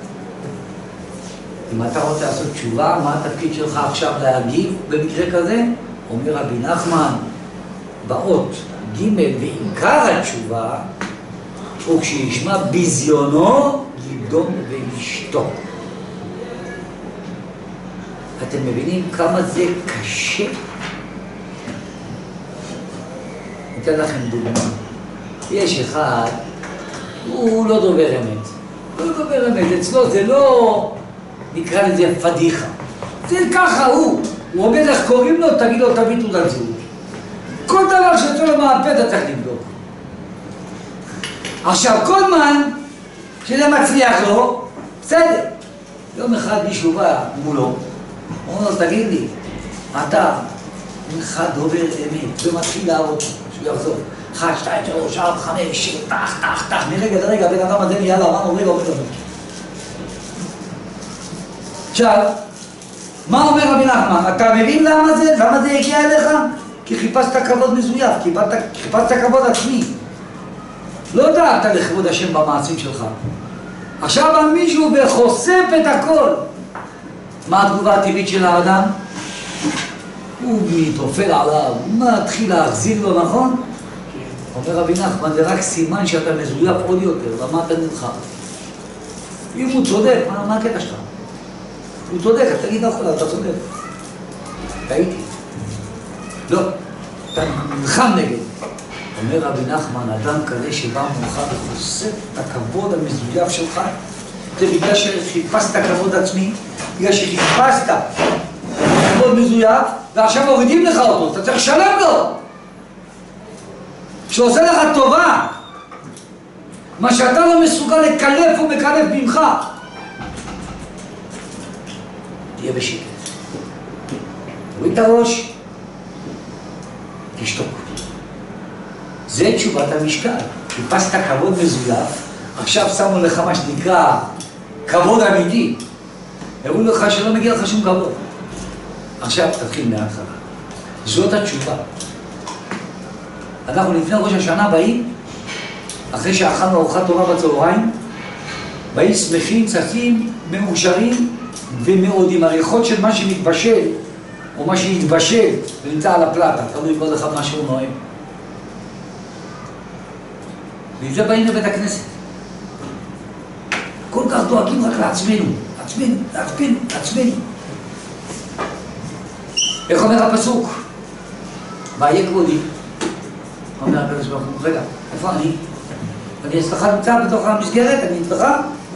אם אתה רוצה לעשות תשובה, מה התפקיד שלך עכשיו להגיב במקרה כזה? אומר רבי נחמן, באות ג' ועיקר התשובה, וכשישמע ביזיונו, ידום וישתוק. אתם מבינים כמה זה קשה? אתן לכם דוגמה. יש אחד, הוא לא דובר אמת. הוא לא דובר אמת. אצלו זה לא, נקרא לזה פדיחה. זה ככה הוא. הוא אומר איך קוראים לו, תגיד לו, תביא תעודת זהות. כל דבר שיוצא לו מהפה אתה צריך לבדוק. עכשיו, כל מן שזה מצליח לו, בסדר. יום אחד מישהו בא מולו, הוא אומר לו, תגיד לי, אתה, אינך דובר אמת, ומתחיל להראות שהוא יחזור. אחד, שתיים, שלוש, ארבע, חמש, שש, תח, תח, תח, מרגע לרגע, בן אדם הזה נהיה לבן, אומר לו, אומר לו. עכשיו, מה אומר רבי נחמן? אתה מבין למה זה? למה זה הגיע אליך? כי חיפשת כבוד מזויף, חיפשת כבוד עצמי. לא דעת לכבוד השם במעשים שלך. עכשיו בא מישהו וחושף את הכל. מה התגובה הטבעית של האדם? הוא מתעופל עליו, הוא מתחיל להחזיר לו, נכון? אומר רבי נחמן, זה רק סימן שאתה מזויף עוד יותר, למה אתה נלחם? אם הוא צודק, מה, מה הקטע שלך? הוא צודק, אז תגיד נכון, אתה צודק. טעיתי. לא, אתה נלחם נגד. אומר רבי נחמן, אדם כזה שבא מולך וחושף את הכבוד המזויף שלך, זה בגלל שחיפשת כבוד עצמי, בגלל שחיפשת כבוד מזויף, ועכשיו מורידים לך אותו, אתה צריך לשלם לו. כשעושה לך טובה, מה שאתה לא מסוגל לקלף הוא מקלף ממך. תהיה בשקט. תוריד את הראש, תשתוק. זה תשובת המשקל. חיפשת כבוד מזויף, עכשיו שמו לך מה שנקרא כבוד אמיתי. הראו לך שלא מגיע לך שום כבוד. עכשיו תתחיל מההתחלה. זאת התשובה. אנחנו לפני ראש השנה באים, אחרי שאכלנו ארוחת טובה בצהריים, באים שמחים, צפים, מאושרים ומאוד עם הריחות של מה שמתבשל או מה שהתבשל ונמצא על הפלטה, תלוי כל אחד מה שהוא נוהם. וזה באים לבית הכנסת. כל כך דואגים רק לעצמנו, לעצמנו, לעצמנו, לעצמנו. איך אומר הפסוק? והיה כבודי. אומר הקדוש ברוך הוא, רגע, איפה אני? אני אצלך נמצא בתוך המסגרת, אני אצלך.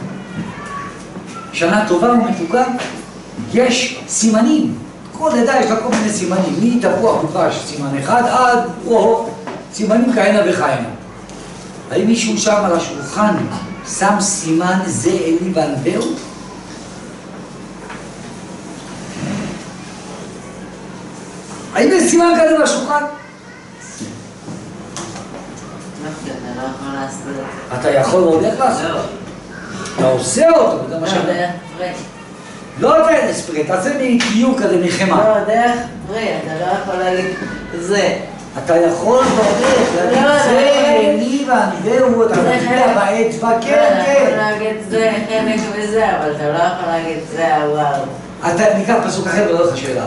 שנה טובה ומתוקה, יש סימנים. כל עדה יש לה כל מיני סימנים. מתפוח ודבש סימן אחד עד או סימנים כהנה וכהנה. האם מישהו שם על השולחן שם סימן זה אלי וענווהו? האם יש סימן כזה על השולחן? אתה לא יכול לעשות את זה. אתה יכול ועוד איך לעשות? אתה עושה אותו, זה מה שאתה... לא, דרך פרי. לא דרך ספרי, תעשה מקיור כזה מחמה. לא, דרך פרי, אתה לא יכול להגיד זה. אתה יכול להגיד, זה אלי וענווהו, אתה מגיע באצבע, כן, אתה יכול כן. להגיד זה חלק וזה, אבל אתה לא יכול להגיד זה הוואו. אתה ניקח פסוק אחר ולא לך שאלה.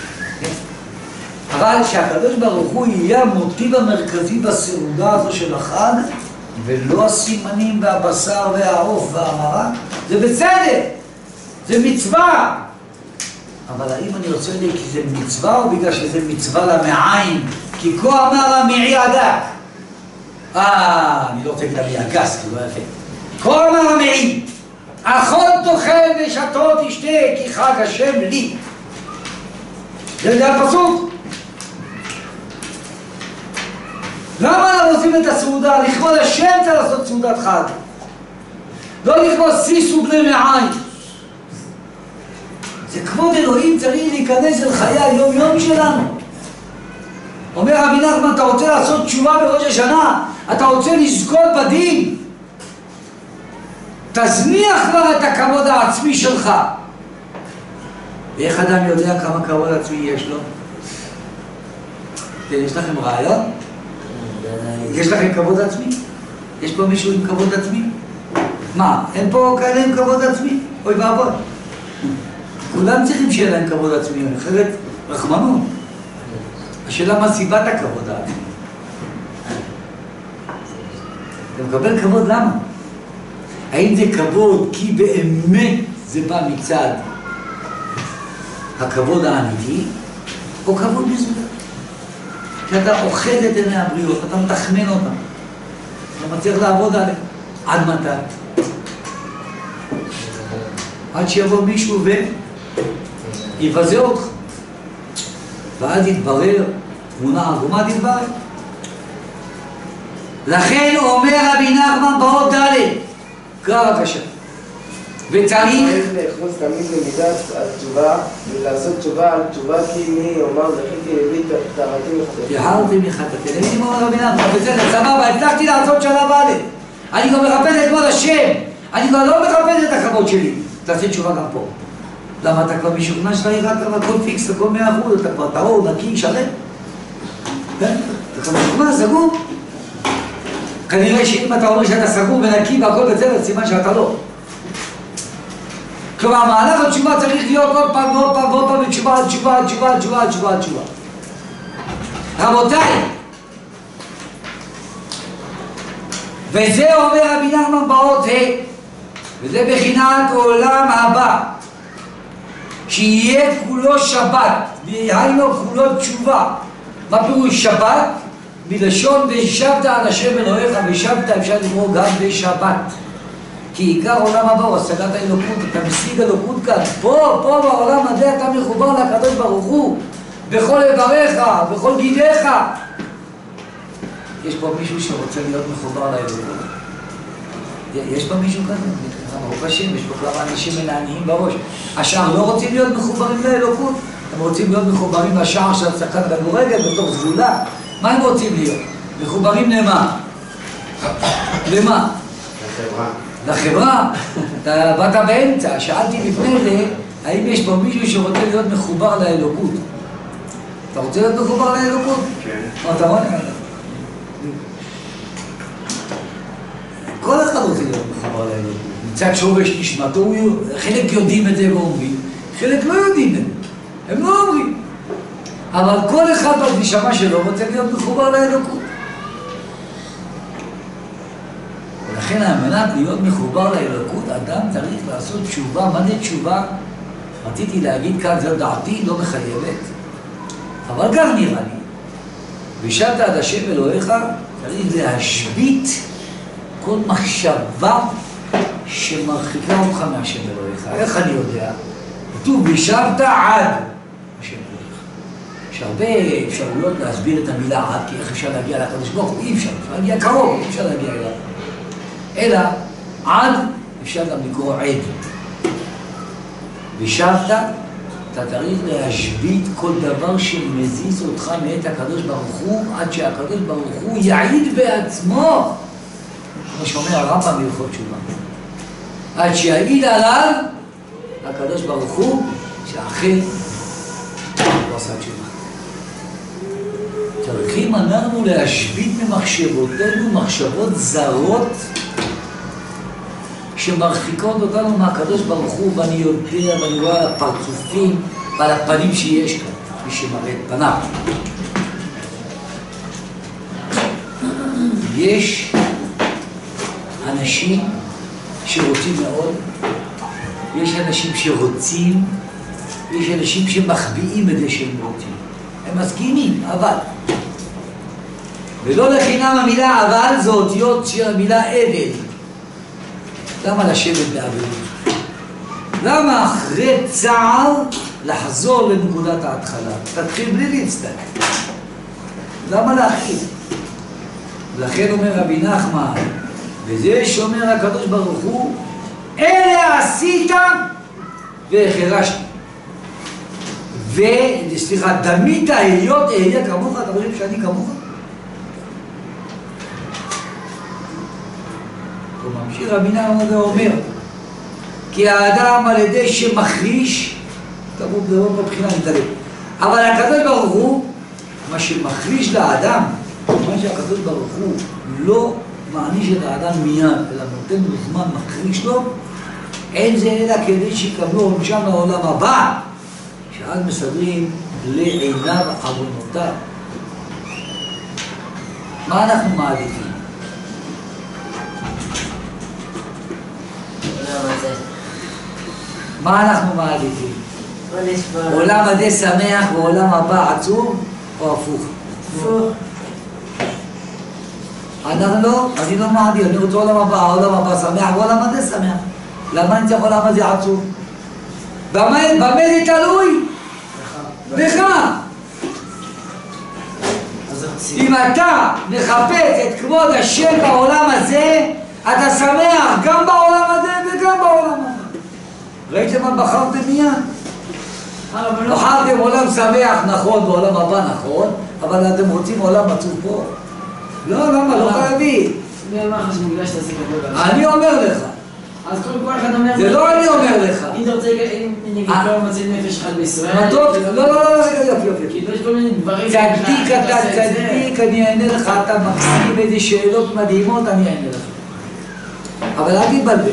אבל שהקדוש ברוך הוא יהיה המוטיב המרכזי בסעודה הזו של החג, ולא הסימנים והבשר והעוף והמרק, זה בסדר, זה מצווה. אבל האם אני רוצה לי כי זה מצווה או בגלל שזה מצווה למעיים? כי כה אמר המעי הדק. אה, אני לא רוצה להגיד המעי הגס, כי לא יפה. כה אמר המעי, אכול תאכל ושתו תשתה, כי חג השם לי. זה הפסוק. למה אנחנו עושים את הסעודה? לכבוד השם צריך לעשות סעודת חג. לא לכבוד סיס ובני מעיים. זה כבוד אלוהים צריך להיכנס אל חיי היום יום שלנו. אומר רבי נחמן, אתה רוצה לעשות תשובה בראש השנה? אתה רוצה לזכות בדין? תזניח כבר את הכבוד העצמי שלך. ואיך אדם יודע כמה כבוד עצמי יש לו? יש לכם רעיון? יש לכם כבוד עצמי? יש פה מישהו עם כבוד עצמי? מה, אין פה כאלה עם כבוד עצמי? אוי ואבוי. כולם צריכים שיהיה להם כבוד עצמי, אחרת רחמנות. השאלה מה סיבת הכבוד העצמי? אתה מקבל כבוד למה? האם זה כבוד כי באמת זה בא מצד הכבוד האמיתי, או כבוד מזויף? שאתה אוחז את עיני הבריאות, אתה מתכנן אותם, אתה מצליח לעבוד עליהם. עד מתי? עד שיבוא מישהו ויבזה אותך, ואז יתברר, תמונה עגומה תתברר. לכן אומר רבי נחמן באות ד' קרא בבקשה. וצריך לאחוז תמיד למידת התשובה ולעשות תשובה על תשובה כי מי אומר זכיתי להביא טהרתי מחטאתי. טהרתי מחטאתי. הייתי אומר רבי נחמן, בסדר, סבבה, הצלחתי לעשות שלב א', אני גם מחפש את כבוד השם, אני כבר לא מחפש את הכבוד שלי. תעשה תשובה גם פה. למה אתה כבר משוכנע שאתה הגעת והכל פיקס, הכל מאה אחוז, אתה כבר טהור, נקי, שלם. אתה כבר משוכנע, סגור. כנראה שאם אתה אומר שאתה סגור ונקי והכל בסדר, סימן שאתה לא. כלומר, מהלך התשובה צריך להיות עוד פעם ועוד פעם ועוד פעם בתשובה על תשובה על תשובה על תשובה על תשובה על תשובה. רבותיי, וזה אומר רבי נחמן באות ה', וזה בחינת עולם הבא, שיהיה כולו שבת, והיינו כולו תשובה. מה פירוש שבת? מלשון ושבת על השם אלוהיך, ושבת אפשר לקרוא גם בשבת. כי עיקר עולם הבא הוא השגת האלוקות, אתה משיג אלוקות כאן, פה, פה בעולם הזה אתה מחובר לקדוש ברוך הוא, בכל איבריך, בכל גידיך. יש פה מישהו שרוצה להיות מחובר לאלוקות? יש פה מישהו כזה? ברוך השם, יש פה כמה אנשים מנעניים בראש. השאר לא רוצים להיות מחוברים לאלוקות, הם רוצים להיות מחוברים לשער של הפסקת כדורגל בתור סגולה. מה הם רוצים להיות? מחוברים למה? למה? לחברה. לחברה. אתה באת באמצע, שאלתי לפני זה, האם יש פה מישהו שרוצה להיות מחובר לאלוקות? אתה רוצה להיות מחובר לאלוקות? כן. מה אתה רואה? כל אחד רוצה להיות מחובר לאלוקות. מצד שורש נשמתו, חלק יודעים את זה ואומרים, חלק לא יודעים את זה, הם לא אומרים. אבל כל אחד בנשמה שלו רוצה להיות מחובר לאלוקות. ולכן על מנת להיות מחובר לאלוקות, אדם צריך לעשות תשובה. מה זה תשובה? רציתי להגיד כאן, זו דעתי לא מחייבת. אבל גם נראה לי. ושבת עד השם אלוהיך, צריך להשבית כל מחשבה שמרחיקה אותך מהשם אלוהיך. איך אני יודע? כתוב, ושבת עד השם אלוהיך. יש הרבה אפשרויות להסביר את המילה עד, כי איך אפשר להגיע לקדוש ברוך הוא? אי אפשר, אפשר להגיע קרוב, אי אפשר להגיע אליו. אלא עד אפשר גם לקרוא עד. ושבת, אתה צריך להשבית כל דבר שמזיז אותך מאת הקדוש ברוך הוא, עד שהקדוש ברוך הוא יעיד בעצמו, כמו שאומר הרמב"ם בהלכות תשובה. עד שיעיד עליו הקדוש ברוך הוא, שאכן לא עשה תשובה. צריכים אנחנו להשבית ממחשבותינו מחשבות זרות שמרחיקות אותנו מהקדוש ברוך הוא, ואני יודע ואני רואה על הפרצופים ועל הפנים שיש כאן, מי שמראה את פניו. יש אנשים שרוצים מאוד, יש אנשים שרוצים, יש אנשים שמחביאים את זה שהם רוצים. הם מסכימים, אבל. ולא לחינם המילה אבל זה אותיות של המילה אבל. למה לשבת באבלות? למה אחרי צער לחזור לנקודת ההתחלה? תתחיל בלי להצטער. למה להכין? לכן אומר רבי נחמן, וזה שאומר הקדוש ברוך הוא, אלה עשית והחרשת. וסליחה, דמית היות אהיה כמוך, אתה חושב שאני כמוך? ממשיך רבי נחמן ואומר, כי האדם על ידי שמחריש, תבוא בדבר מבחינה נתעלם, אבל הקדוש ברוך הוא, מה שמחריש לאדם, מה שהקדוש ברוך הוא לא מעניש את האדם מיד, אלא נותן לו זמן מחריש לו, אין זה אלא כדי שיקבלו עונשם לעולם הבא, שאז מסדרים לעיניו עוונותיו. מה אנחנו מעדיפים? מה אנחנו מעדיפים? עולם הזה שמח ועולם הבא עצוב או הפוך? הפוך. אנחנו לא, אני לא מעדיף, אני רוצה עולם הבא, העולם הבא שמח ועולם הזה שמח. למה אני צריך עולם הזה עצוב? במה זה תלוי? בך. אם אתה מחפש את כבוד השם בעולם הזה, אתה שמח גם בעולם הזה וגם בעולם הזה. ראיתם מה בחרתם מיד? בחרתם עולם שמח נכון בעולם הבא נכון, אבל אתם רוצים עולם עצוב פה. לא, למה? לא חייבים. אני אומר לך. אז כל אחד אומר... זה לא אני אומר לך. אם אתה רוצה, אם נגיד כל מציל נפש אחד בישראל... לא, לא, לא, יופי, יופי. כאילו יש כל מיני דברים... צדיק אתה, צדיק, אני אענה לך, אתה מקסים איזה שאלות מדהימות, אני אענה לך. אבל אל תתבלבל.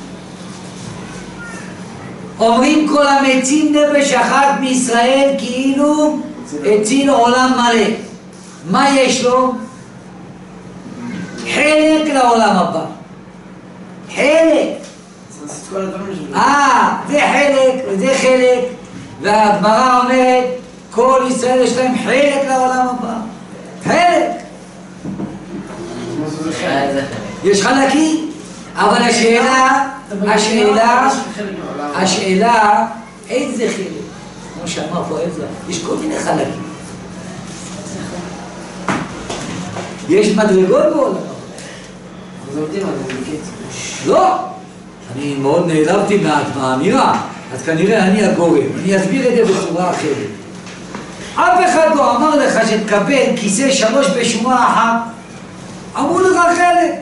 אומרים כל המציל נפש אחת מישראל כאילו הציל עולם מלא. מה יש לו? חלק לעולם הבא. חלק. אה, זה חלק, וזה חלק. והגמרא אומרת, כל ישראל יש להם חלק לעולם הבא. חלק. יש חלקים. אבל השאלה, השאלה, השאלה, איזה חלק? כמו שאמר פה עזרא, יש כל מיני חלקים. יש מדרגות בעולם. אז עובדים על זה, בקיצור. לא. אני מאוד נעלבתי מהאמירה, אז כנראה אני הגורם. אני אסביר את זה בצורה אחרת. אף אחד לא אמר לך שתקבל כיסא שלוש בשורה אחת. אמרו לך חלק.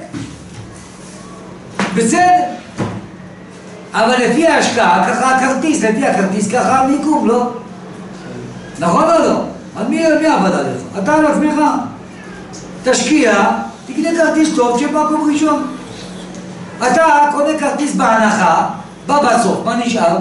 בסדר. אבל לפי ההשקעה, ככה הכרטיס, לפי הכרטיס, ככה המיקום, לא? נכון או לא? אז מי, מי עבד עליך? אתה על עצמך. תשקיע, תקנה כרטיס טוב שבמקום ראשון. אתה קונה כרטיס בהנחה, בא בסוף, מה נשאר?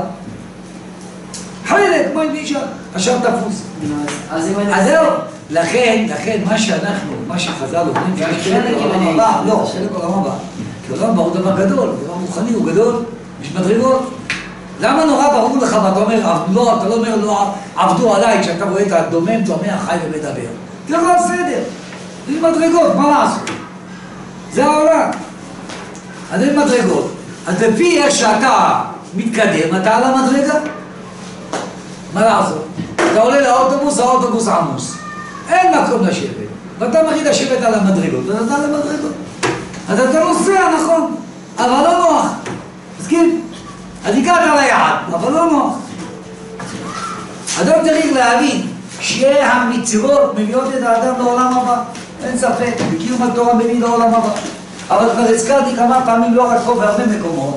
חלק, מה נשאר? עכשיו תפוס. אז זהו. לכן, לכן, מה שאנחנו, מה שחז"ל אומרים, שיש חלק לעולם הבא, לא, חלק לעולם הבא. כי עולם הבא הוא דבר גדול, דבר רוחני הוא גדול, יש מדרגות. למה נורא ברור לך ואתה אומר, לא, אתה לא אומר, לא, עבדו עליי, כשאתה רואה את הדומם, צומח, חי ומדבר. תראה לך בסדר, זה מדרגות, מה לעשות? זה העולם. אז אין מדרגות. אז לפי איך שאתה מתקדם, אתה על המדרגה. מה לעשות? אתה עולה לאוטובוס, האוטובוס עמוס. אין מקום לשבת. ואתה מחליט לשבת על המדרגות, ואתה על המדרגות. אז אתה נוסע, נכון, אבל לא נוח. מסכים? אז הגעת ליעד, אבל לא נוח. אדם צריך להבין שהמצוות מביאות את האדם לעולם הבא. אין ספק, בקיום התורה מביא לעולם הבא. אבל כבר הזכרתי כמה פעמים, לא רק פה בהרבה מקומות,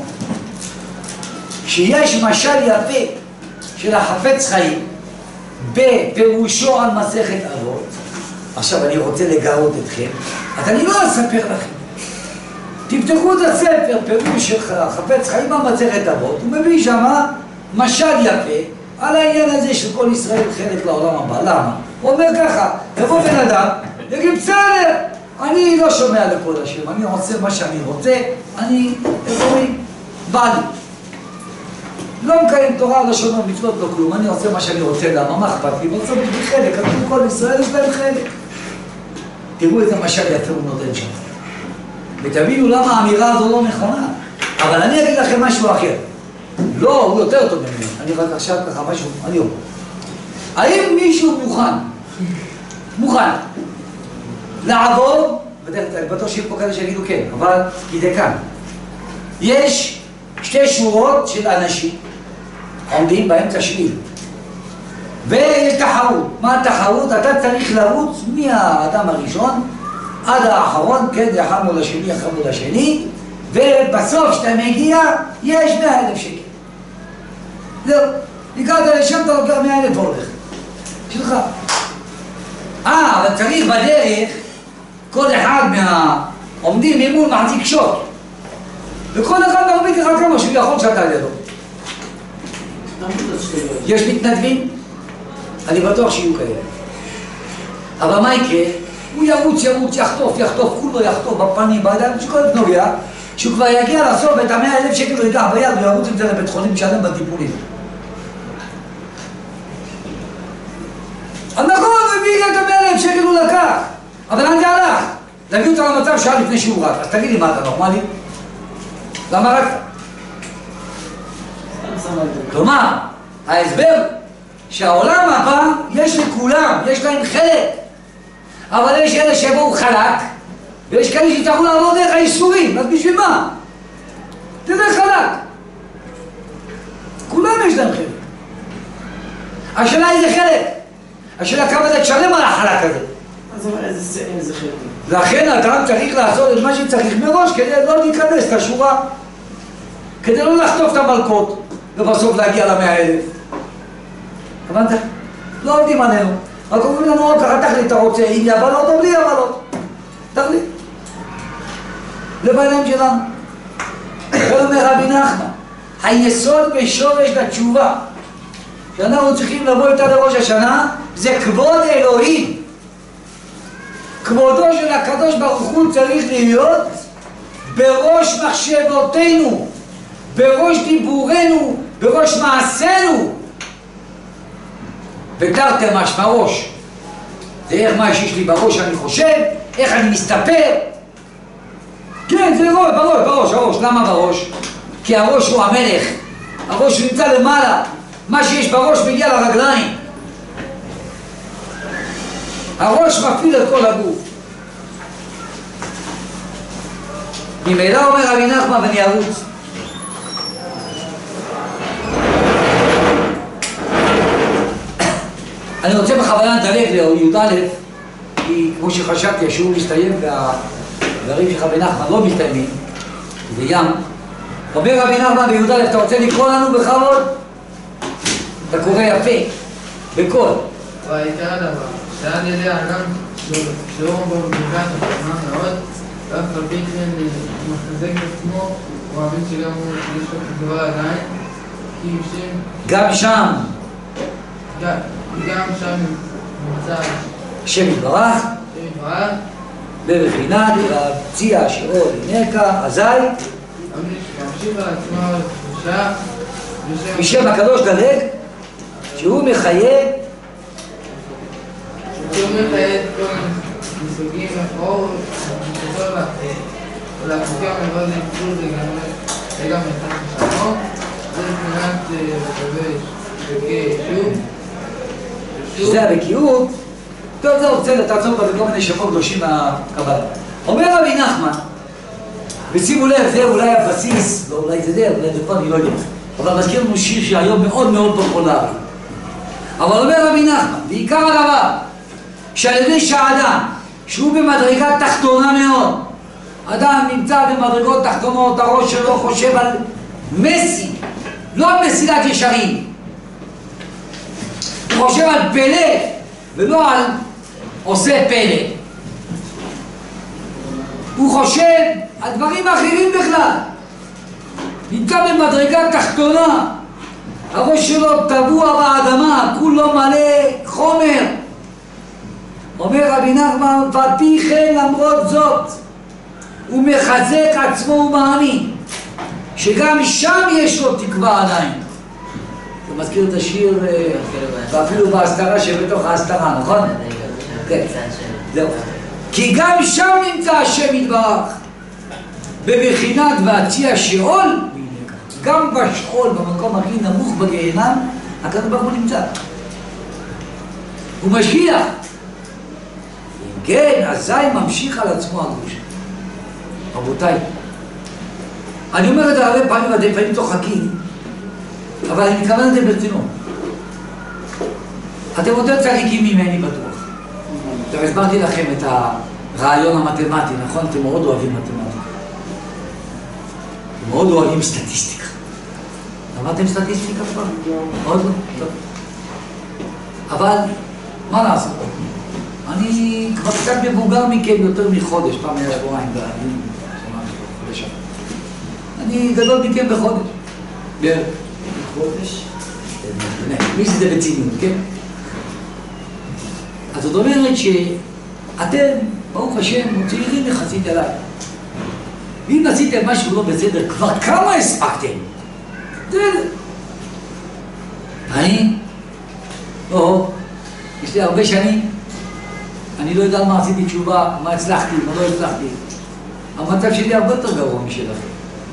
שיש משל יפה של החפץ חיים בפירושו על מסכת אבות. עכשיו אני רוצה לגרות אתכם, אז אני לא אספר לכם. תפתחו את הספר, פירוש של חפץ חיים במסכת אבות, הוא מביא שמה משל יפה על העניין הזה של כל ישראל חלק לעולם הבא. למה? הוא אומר ככה, יבוא בן אדם, יגיד בסדר, אני לא שומע לכל השם, אני עושה מה שאני רוצה, אני, איך אומרים, בא לי. לא מקיים תורה, לא שומע מצוות, לא כלום, אני עושה מה שאני רוצה, למה? מה אכפת לי? בסוף יש לי חלק, אבל כל ישראל יש להם חלק. תראו איזה משל יפה הוא נותן שם. ותבינו למה האמירה הזו לא נכונה. אבל אני אגיד לכם משהו אחר. לא, הוא יותר טוב ממני. אני רק עכשיו ככה משהו, אני אומר. האם מישהו מוכן, מוכן, לעבור, אני בטוח שיהיה פה כאלה שיגידו כן, אבל כדי כאן. יש שתי שורות של אנשים עומדים באמצע שביל. ויש תחרות. מה התחרות? אתה צריך לרוץ מהאדם הראשון עד האחרון, כן, יחמנו לשני, יחמנו לשני, ובסוף כשאתה מגיע, יש מאה אלף שקל. זהו, הגעת לשם, אתה לוקח מאה אלף הולך. שלך. אה, אבל צריך בדרך, כל אחד מהעומדים ממול מחזיק שוט. וכל אחד מרביק לך כמה שהוא יכול שאתה לידו. יש מתנדבים? אני בטוח שיהיו כאלה. אבל מה יקרה? הוא ירוץ, ירוץ, יחטוף, יחטוף, כולו יחטוף בפנים, בידיים, שכל נוגע, שהוא כבר יגיע לסוף את המאה אלף שקל הוא ידע ביד וירוץ עם זה לבית חולים שלם בטיפולים. אז נכון, הוא הביא את המאה אלף שקל הוא לקח, אבל לאן זה הלך? להביא אותה למצב שעה לפני שהוא רץ. אז תגיד לי מה אתה נורמלי? למה רצת? כלומר, ההסבר שהעולם הבא יש לכולם, יש להם חלק, אבל יש אלה שיבואו חלק ויש כאלה שיצטרכו לעבור דרך האיסורים. אז בשביל מה? זה דרך חלק, כולם יש להם חלק. השאלה איזה חלק, השאלה כמה אתה תשלם על החלק הזה. אז אבל איזה חלק? לכן אדם צריך לעשות את מה שצריך מראש כדי לא להיכנס לשורה, כדי לא לחטוף את המלכות ובסוף להגיע למאה אלף. הבנת? לא עובדים עלינו. רק אומרים לנו עוד ככה, תחליט, אתה רוצה עם יבלות או בלי יבלות? תחליט. זה בעיניים שלנו. יכול אומר רבי נחמן, היסוד בשורש לתשובה שאנחנו צריכים לבוא איתה לראש השנה זה כבוד אלוהים. כבודו של הקדוש ברוך הוא צריך להיות בראש מחשבותינו, בראש דיבורנו, בראש מעשינו. ותרתי משמע ראש. זה איך מה שיש לי בראש אני חושב, איך אני מסתפר. כן, זה ראש, בראש, בראש, הראש. למה בראש? כי הראש הוא המלך. הראש הוא נמצא למעלה. מה שיש בראש מגיע לרגליים. הראש מפעיל את כל הגוף. ממילא אומר רבי נחמן ואני ארוץ. אני רוצה בכוונה לדלג לי"א, כי כמו שחשבתי, השיעור מסתיים והדברים של רבי נחמן לא מסתיימים, זה ים. אומר רבי נחמן בי"א, אתה רוצה לקרוא לנו בכבוד? אתה קורא יפה, בקול. והעיקר הדבר, שעל ידי האדם שהוא בו בברכת החוכמה מאוד, ואף על פי כן מחזק את עצמו, הוא מבין שגם הוא יש לו דבר עדיין, כי שם... גם שם. גם שם נמצא... שם יתברך. שם יתברך. בבחינת להציע שירו לנקה, אזי. ממשיך על עצמו לתחושה. בשם הקדוש דלג, שהוא מחייב. שהוא מחייב כל מסוגים, או שכל להפוקה מלבד לגבול זה גם מתחת שלנו. זה מבחינת לגבי שוקי שוב. שזה הבקיאות. טוב, זהו, בסדר, תעצור בה בכל מיני שמות קדושים מהקבלה. אומר רבי נחמן, ושימו לב, זה אולי הבסיס, לא אולי זה זה, אולי זה פה, אני לא יודע. אבל מזכיר לנו שיר שהיום מאוד מאוד פופולרי. אבל אומר רבי נחמן, בעיקר הדבר, שעל ידי שהאדם, שהוא במדרגה תחתונה מאוד, אדם נמצא במדרגות תחתונות, הראש שלו חושב על מסי, לא על מסילת ישרים. הוא חושב על פלא, ולא על עושה פלא. הוא חושב על דברים אחרים בכלל. נמצא במדרגה תחתונה, הראש שלו טבוע באדמה, כולו מלא חומר. אומר רבי נחמן, ופי כן למרות זאת, הוא מחזק עצמו ומאמין, שגם שם יש לו תקווה עדיין. אתה מזכיר את השיר, ואפילו בהסתרה שבתוך ההסתרה, נכון? כן, זהו. כי גם שם נמצא השם יתברך, בבחינת והציע שאול, גם בשאול, במקום הכי נמוך בגיהנם, הקדוש ברוך הוא נמצא. הוא משגיח. אם כן, אזי ממשיך על עצמו הגרוש. רבותיי, אני אומר את זה הרבה פעמים, ואתם לפעמים צוחקים, אבל אני מתכוון את זה ברצינות. אתם יותר צדיקים ממני בטוח. עכשיו הסברתי לכם את הרעיון המתמטי, נכון? אתם מאוד אוהבים מתמטיקה. אתם מאוד אוהבים סטטיסטיקה. למדתם סטטיסטיקה כבר? עוד לא? טוב. אבל, מה לעשות? אני כבר קצת מבוגר מכם יותר מחודש, פעם היה שבועיים, חודש. אני גדול מכם בחודש. חודש? מי שזה בציניות, כן? אז זאת אומרת שאתם, ברוך השם, צעירים יחסית אליי. ואם עשיתם משהו לא בסדר, כבר כמה הספקתם? זה זה. אני? או, יש לי הרבה שנים, אני לא יודע מה עשיתי תשובה, מה הצלחתי, מה לא הצלחתי. המצב שלי הרבה יותר גרוע משלכם.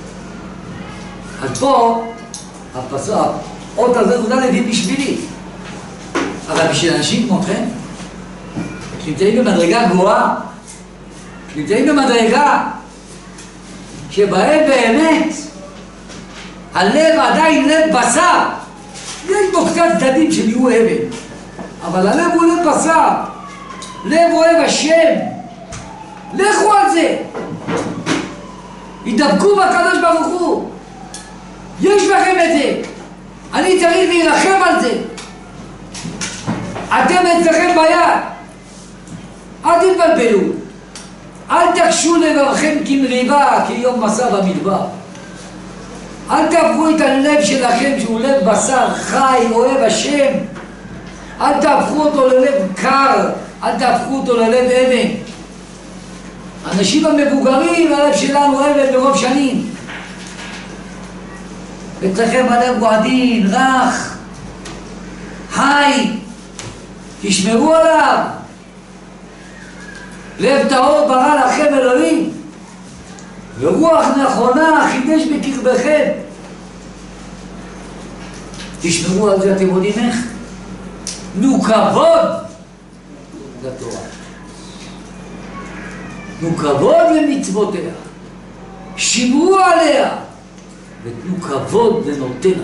אז פה, הפסוק, עוד הזה הוא נדין בשבילי. אבל בשביל אנשים כמותכם, שנמצאים במדרגה גבוהה, שנמצאים במדרגה שבהם באמת הלב עדיין לב בשר. יש בו קצת צדדים שנהיו אבן, אבל הלב הוא לב בשר, לב אוהב השם. לכו על זה, ידבקו בקדוש ברוך הוא. יש לכם את זה, אני צריך להילחם על זה. אתם אצלכם ביד, אל תתבלבלו, אל תקשו לבבכם כמריבה, כיום מסע במדבר. אל תהפכו את הלב שלכם שהוא לב בשר חי, אוהב השם. אל תהפכו אותו ללב קר, אל תהפכו אותו ללב אבן. האנשים המבוגרים, הלב שלנו אבן ברוב שנים. אצלכם הלב הוא עדין, רך, חי, תשמרו עליו. לב טהור ברא לכם אלוהים, ורוח נכונה חידש בקרבכם. תשמרו על זה, אתם יודעים איך? תנו כבוד לתורה, תנו כבוד למצוותיה, שמרו עליה ותנו כבוד לנותנה.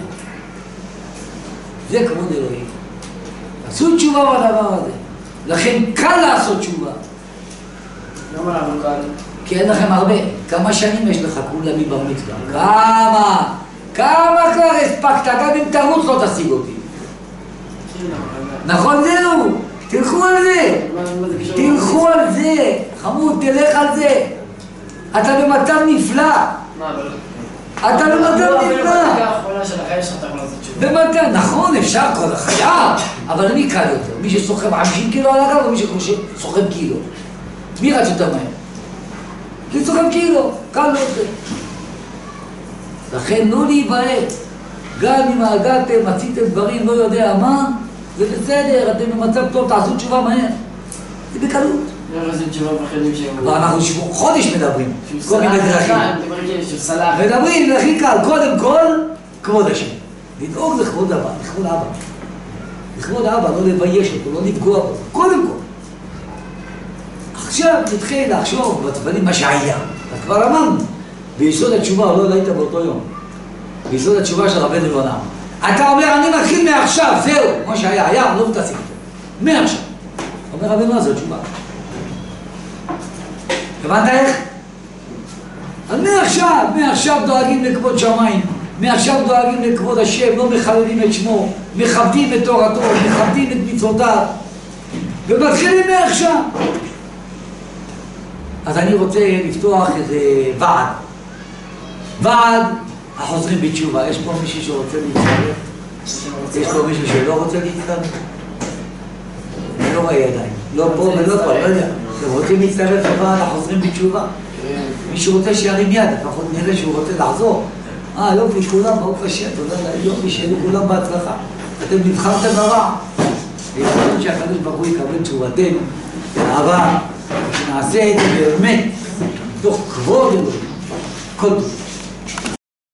זה כבוד אלוהים. עשו תשובה בדבר הזה, לכן קל לעשות תשובה. למה לנו קל? כי אין לכם הרבה. כמה שנים יש לך כולה מבר מצווה? כמה? כמה כבר הספקת? גם אם תרוץ לא תשיג אותי. נכון זהו? תלכו על זה. תלכו על זה. חמוד, תלך על זה. אתה במצב נפלא. אתה במצב נפלא. במצב, נכון, אפשר כל החייב, אבל מי קל יותר? מי שסוחב חמישים קילו על הגב או מי שסוחב קילו? מי רץ יותר מהר? כי סוחב קילו, קל לא יותר. לכן לא להיבהל. גם אם הגעתם, עשיתם דברים, לא יודע מה, זה בסדר, אתם במצב טוב, תעשו תשובה מהר. זה בקלות. ואנחנו חודש מדברים, כל מיני דרכים. מדברים, הכי קל, קודם כל, כבוד השם. לדאוג לכבוד אבא, לכבוד אבא. לכבוד האבא, לא לבייש אותו, לא לפגוע בו, קודם כל. עכשיו נתחיל לחשוב בדברים מה שהיה. כבר אמרנו, ביסוד התשובה, לא היית באותו יום. ביסוד התשובה של רבנו יונה. אתה אומר, אני מתחיל מעכשיו, זהו, מה שהיה, היה, לא תעשי אותו. מעכשיו. אומר רבנו יונה, זו תשובה. הבנת איך? אז מעכשיו, מעכשיו דואגים לכבוד שמיים, מעכשיו דואגים לכבוד השם, לא מחללים את שמו, מכבדים את תורתו, מכבדים את מצוותיו, ומתחילים מעכשיו. אז אני רוצה לפתוח איזה ועד. ועד החוזרים בתשובה. יש פה מישהו שרוצה להצטרף? יש פה מישהו שלא רוצה להצטרף? אני לא רואה ידיים. לא פה ולא פה, לא יודע. אתם רוצים להצטרף לוועד החוזרים בתשובה? מישהו רוצה שירים יד, לפחות נראה שהוא רוצה לחזור. אה, יופי, כולם, ברוך השם, תודה לאל, יופי, שיהיה לכולם בהצלחה. אתם נבחרתם ברע. ויכולים שהקדוש ברוך הוא יקבל תשובתנו, באהבה, שנעשה את זה באמת, מתוך כבוד אלוהים, כל טוב.